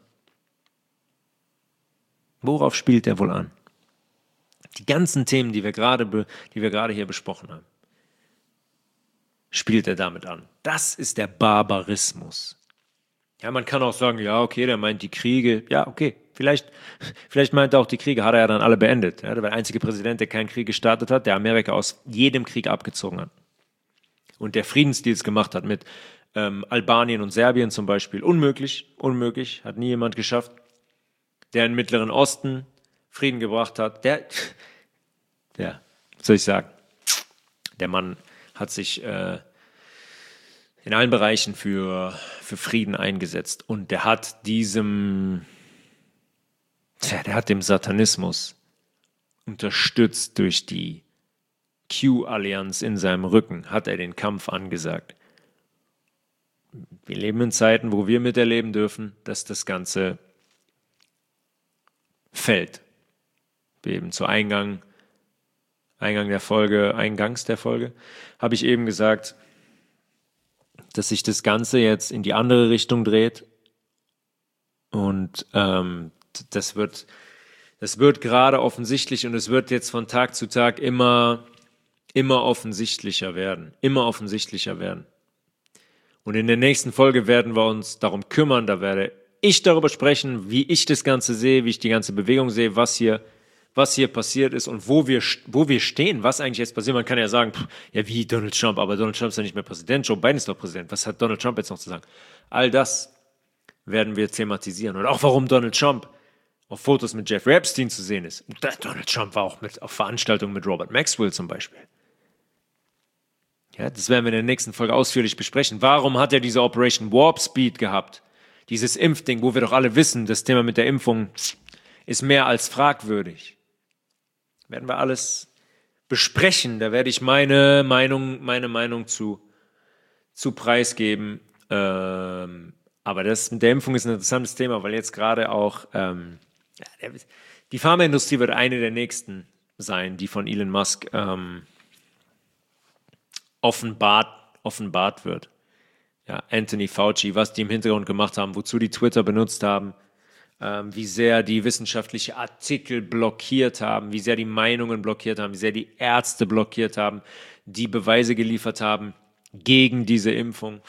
Worauf spielt der wohl an? Die ganzen Themen, die wir gerade hier besprochen haben, spielt er damit an. Das ist der Barbarismus. Ja, man kann auch sagen, ja, okay, der meint die Kriege. Ja, okay, vielleicht meint er auch die Kriege, hat er ja dann alle beendet. Ja, der war der einzige Präsident, der keinen Krieg gestartet hat, der Amerika aus jedem Krieg abgezogen hat. Und der Friedensdeals gemacht hat mit Albanien und Serbien zum Beispiel. Unmöglich, hat nie jemand geschafft. Der im Mittleren Osten Frieden gebracht hat, was soll ich sagen, der Mann hat sich in allen Bereichen für Frieden eingesetzt und der hat dem Satanismus unterstützt durch die Q-Allianz in seinem Rücken, hat er den Kampf angesagt. Wir leben in Zeiten, wo wir miterleben dürfen, dass das Ganze fällt. Eben zu eingangs der Folge, habe ich eben gesagt, dass sich das Ganze jetzt in die andere Richtung dreht und das wird gerade offensichtlich und es wird jetzt von Tag zu Tag immer offensichtlicher werden. Und in der nächsten Folge werden wir uns darum kümmern, da werde ich darüber sprechen, wie ich das Ganze sehe, wie ich die ganze Bewegung sehe, was hier passiert ist und wo wir stehen, was eigentlich jetzt passiert. Man kann ja sagen, ja wie Donald Trump, aber Donald Trump ist ja nicht mehr Präsident, Joe Biden ist doch Präsident. Was hat Donald Trump jetzt noch zu sagen? All das werden wir thematisieren. Und auch warum Donald Trump auf Fotos mit Jeffrey Epstein zu sehen ist. Und Donald Trump war auch auf Veranstaltungen mit Robert Maxwell zum Beispiel. Ja, das werden wir in der nächsten Folge ausführlich besprechen. Warum hat er diese Operation Warp Speed gehabt? Dieses Impfding, wo wir doch alle wissen, das Thema mit der Impfung ist mehr als fragwürdig. Werden wir alles besprechen. Da werde ich meine Meinung zu preisgeben. Aber das mit der Impfung ist ein interessantes Thema, weil jetzt gerade auch die Pharmaindustrie wird eine der nächsten sein, die von Elon Musk offenbart wird. Ja, Anthony Fauci, was die im Hintergrund gemacht haben, wozu die Twitter benutzt haben, wie sehr die wissenschaftliche Artikel blockiert haben, wie sehr die Meinungen blockiert haben, wie sehr die Ärzte blockiert haben, die Beweise geliefert haben gegen diese Impfung.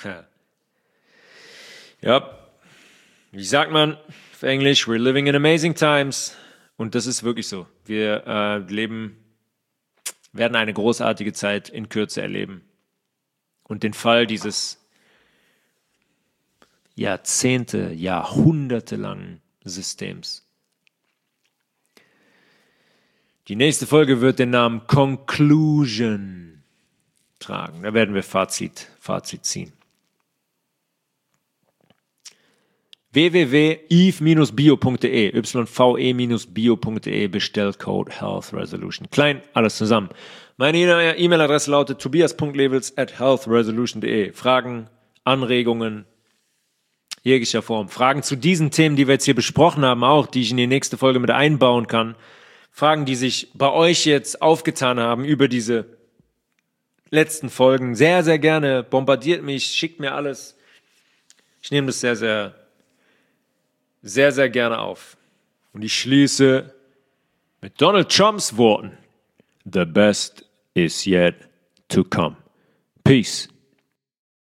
Ja, wie sagt man auf Englisch? We're living in amazing times. Und das ist wirklich so. Wir werden eine großartige Zeit in Kürze erleben. Und den Fall dieses jahrhundertelangen Systems. Die nächste Folge wird den Namen Conclusion tragen. Da werden wir Fazit ziehen. www.eve-bio.de, yve-bio.de, Bestellcode Health Resolution. Klein, alles zusammen. Meine E-Mail-Adresse lautet tobias.levels@healthresolution.de. Fragen, Anregungen, jeglicher Form. Fragen zu diesen Themen, die wir jetzt hier besprochen haben, auch, die ich in die nächste Folge mit einbauen kann. Fragen, die sich bei euch jetzt aufgetan haben über diese letzten Folgen. Sehr, sehr gerne. Bombardiert mich, schickt mir alles. Ich nehme das sehr, sehr, sehr, sehr gerne auf. Und ich schließe mit Donald Trumps Worten. The best is yet to come. Peace.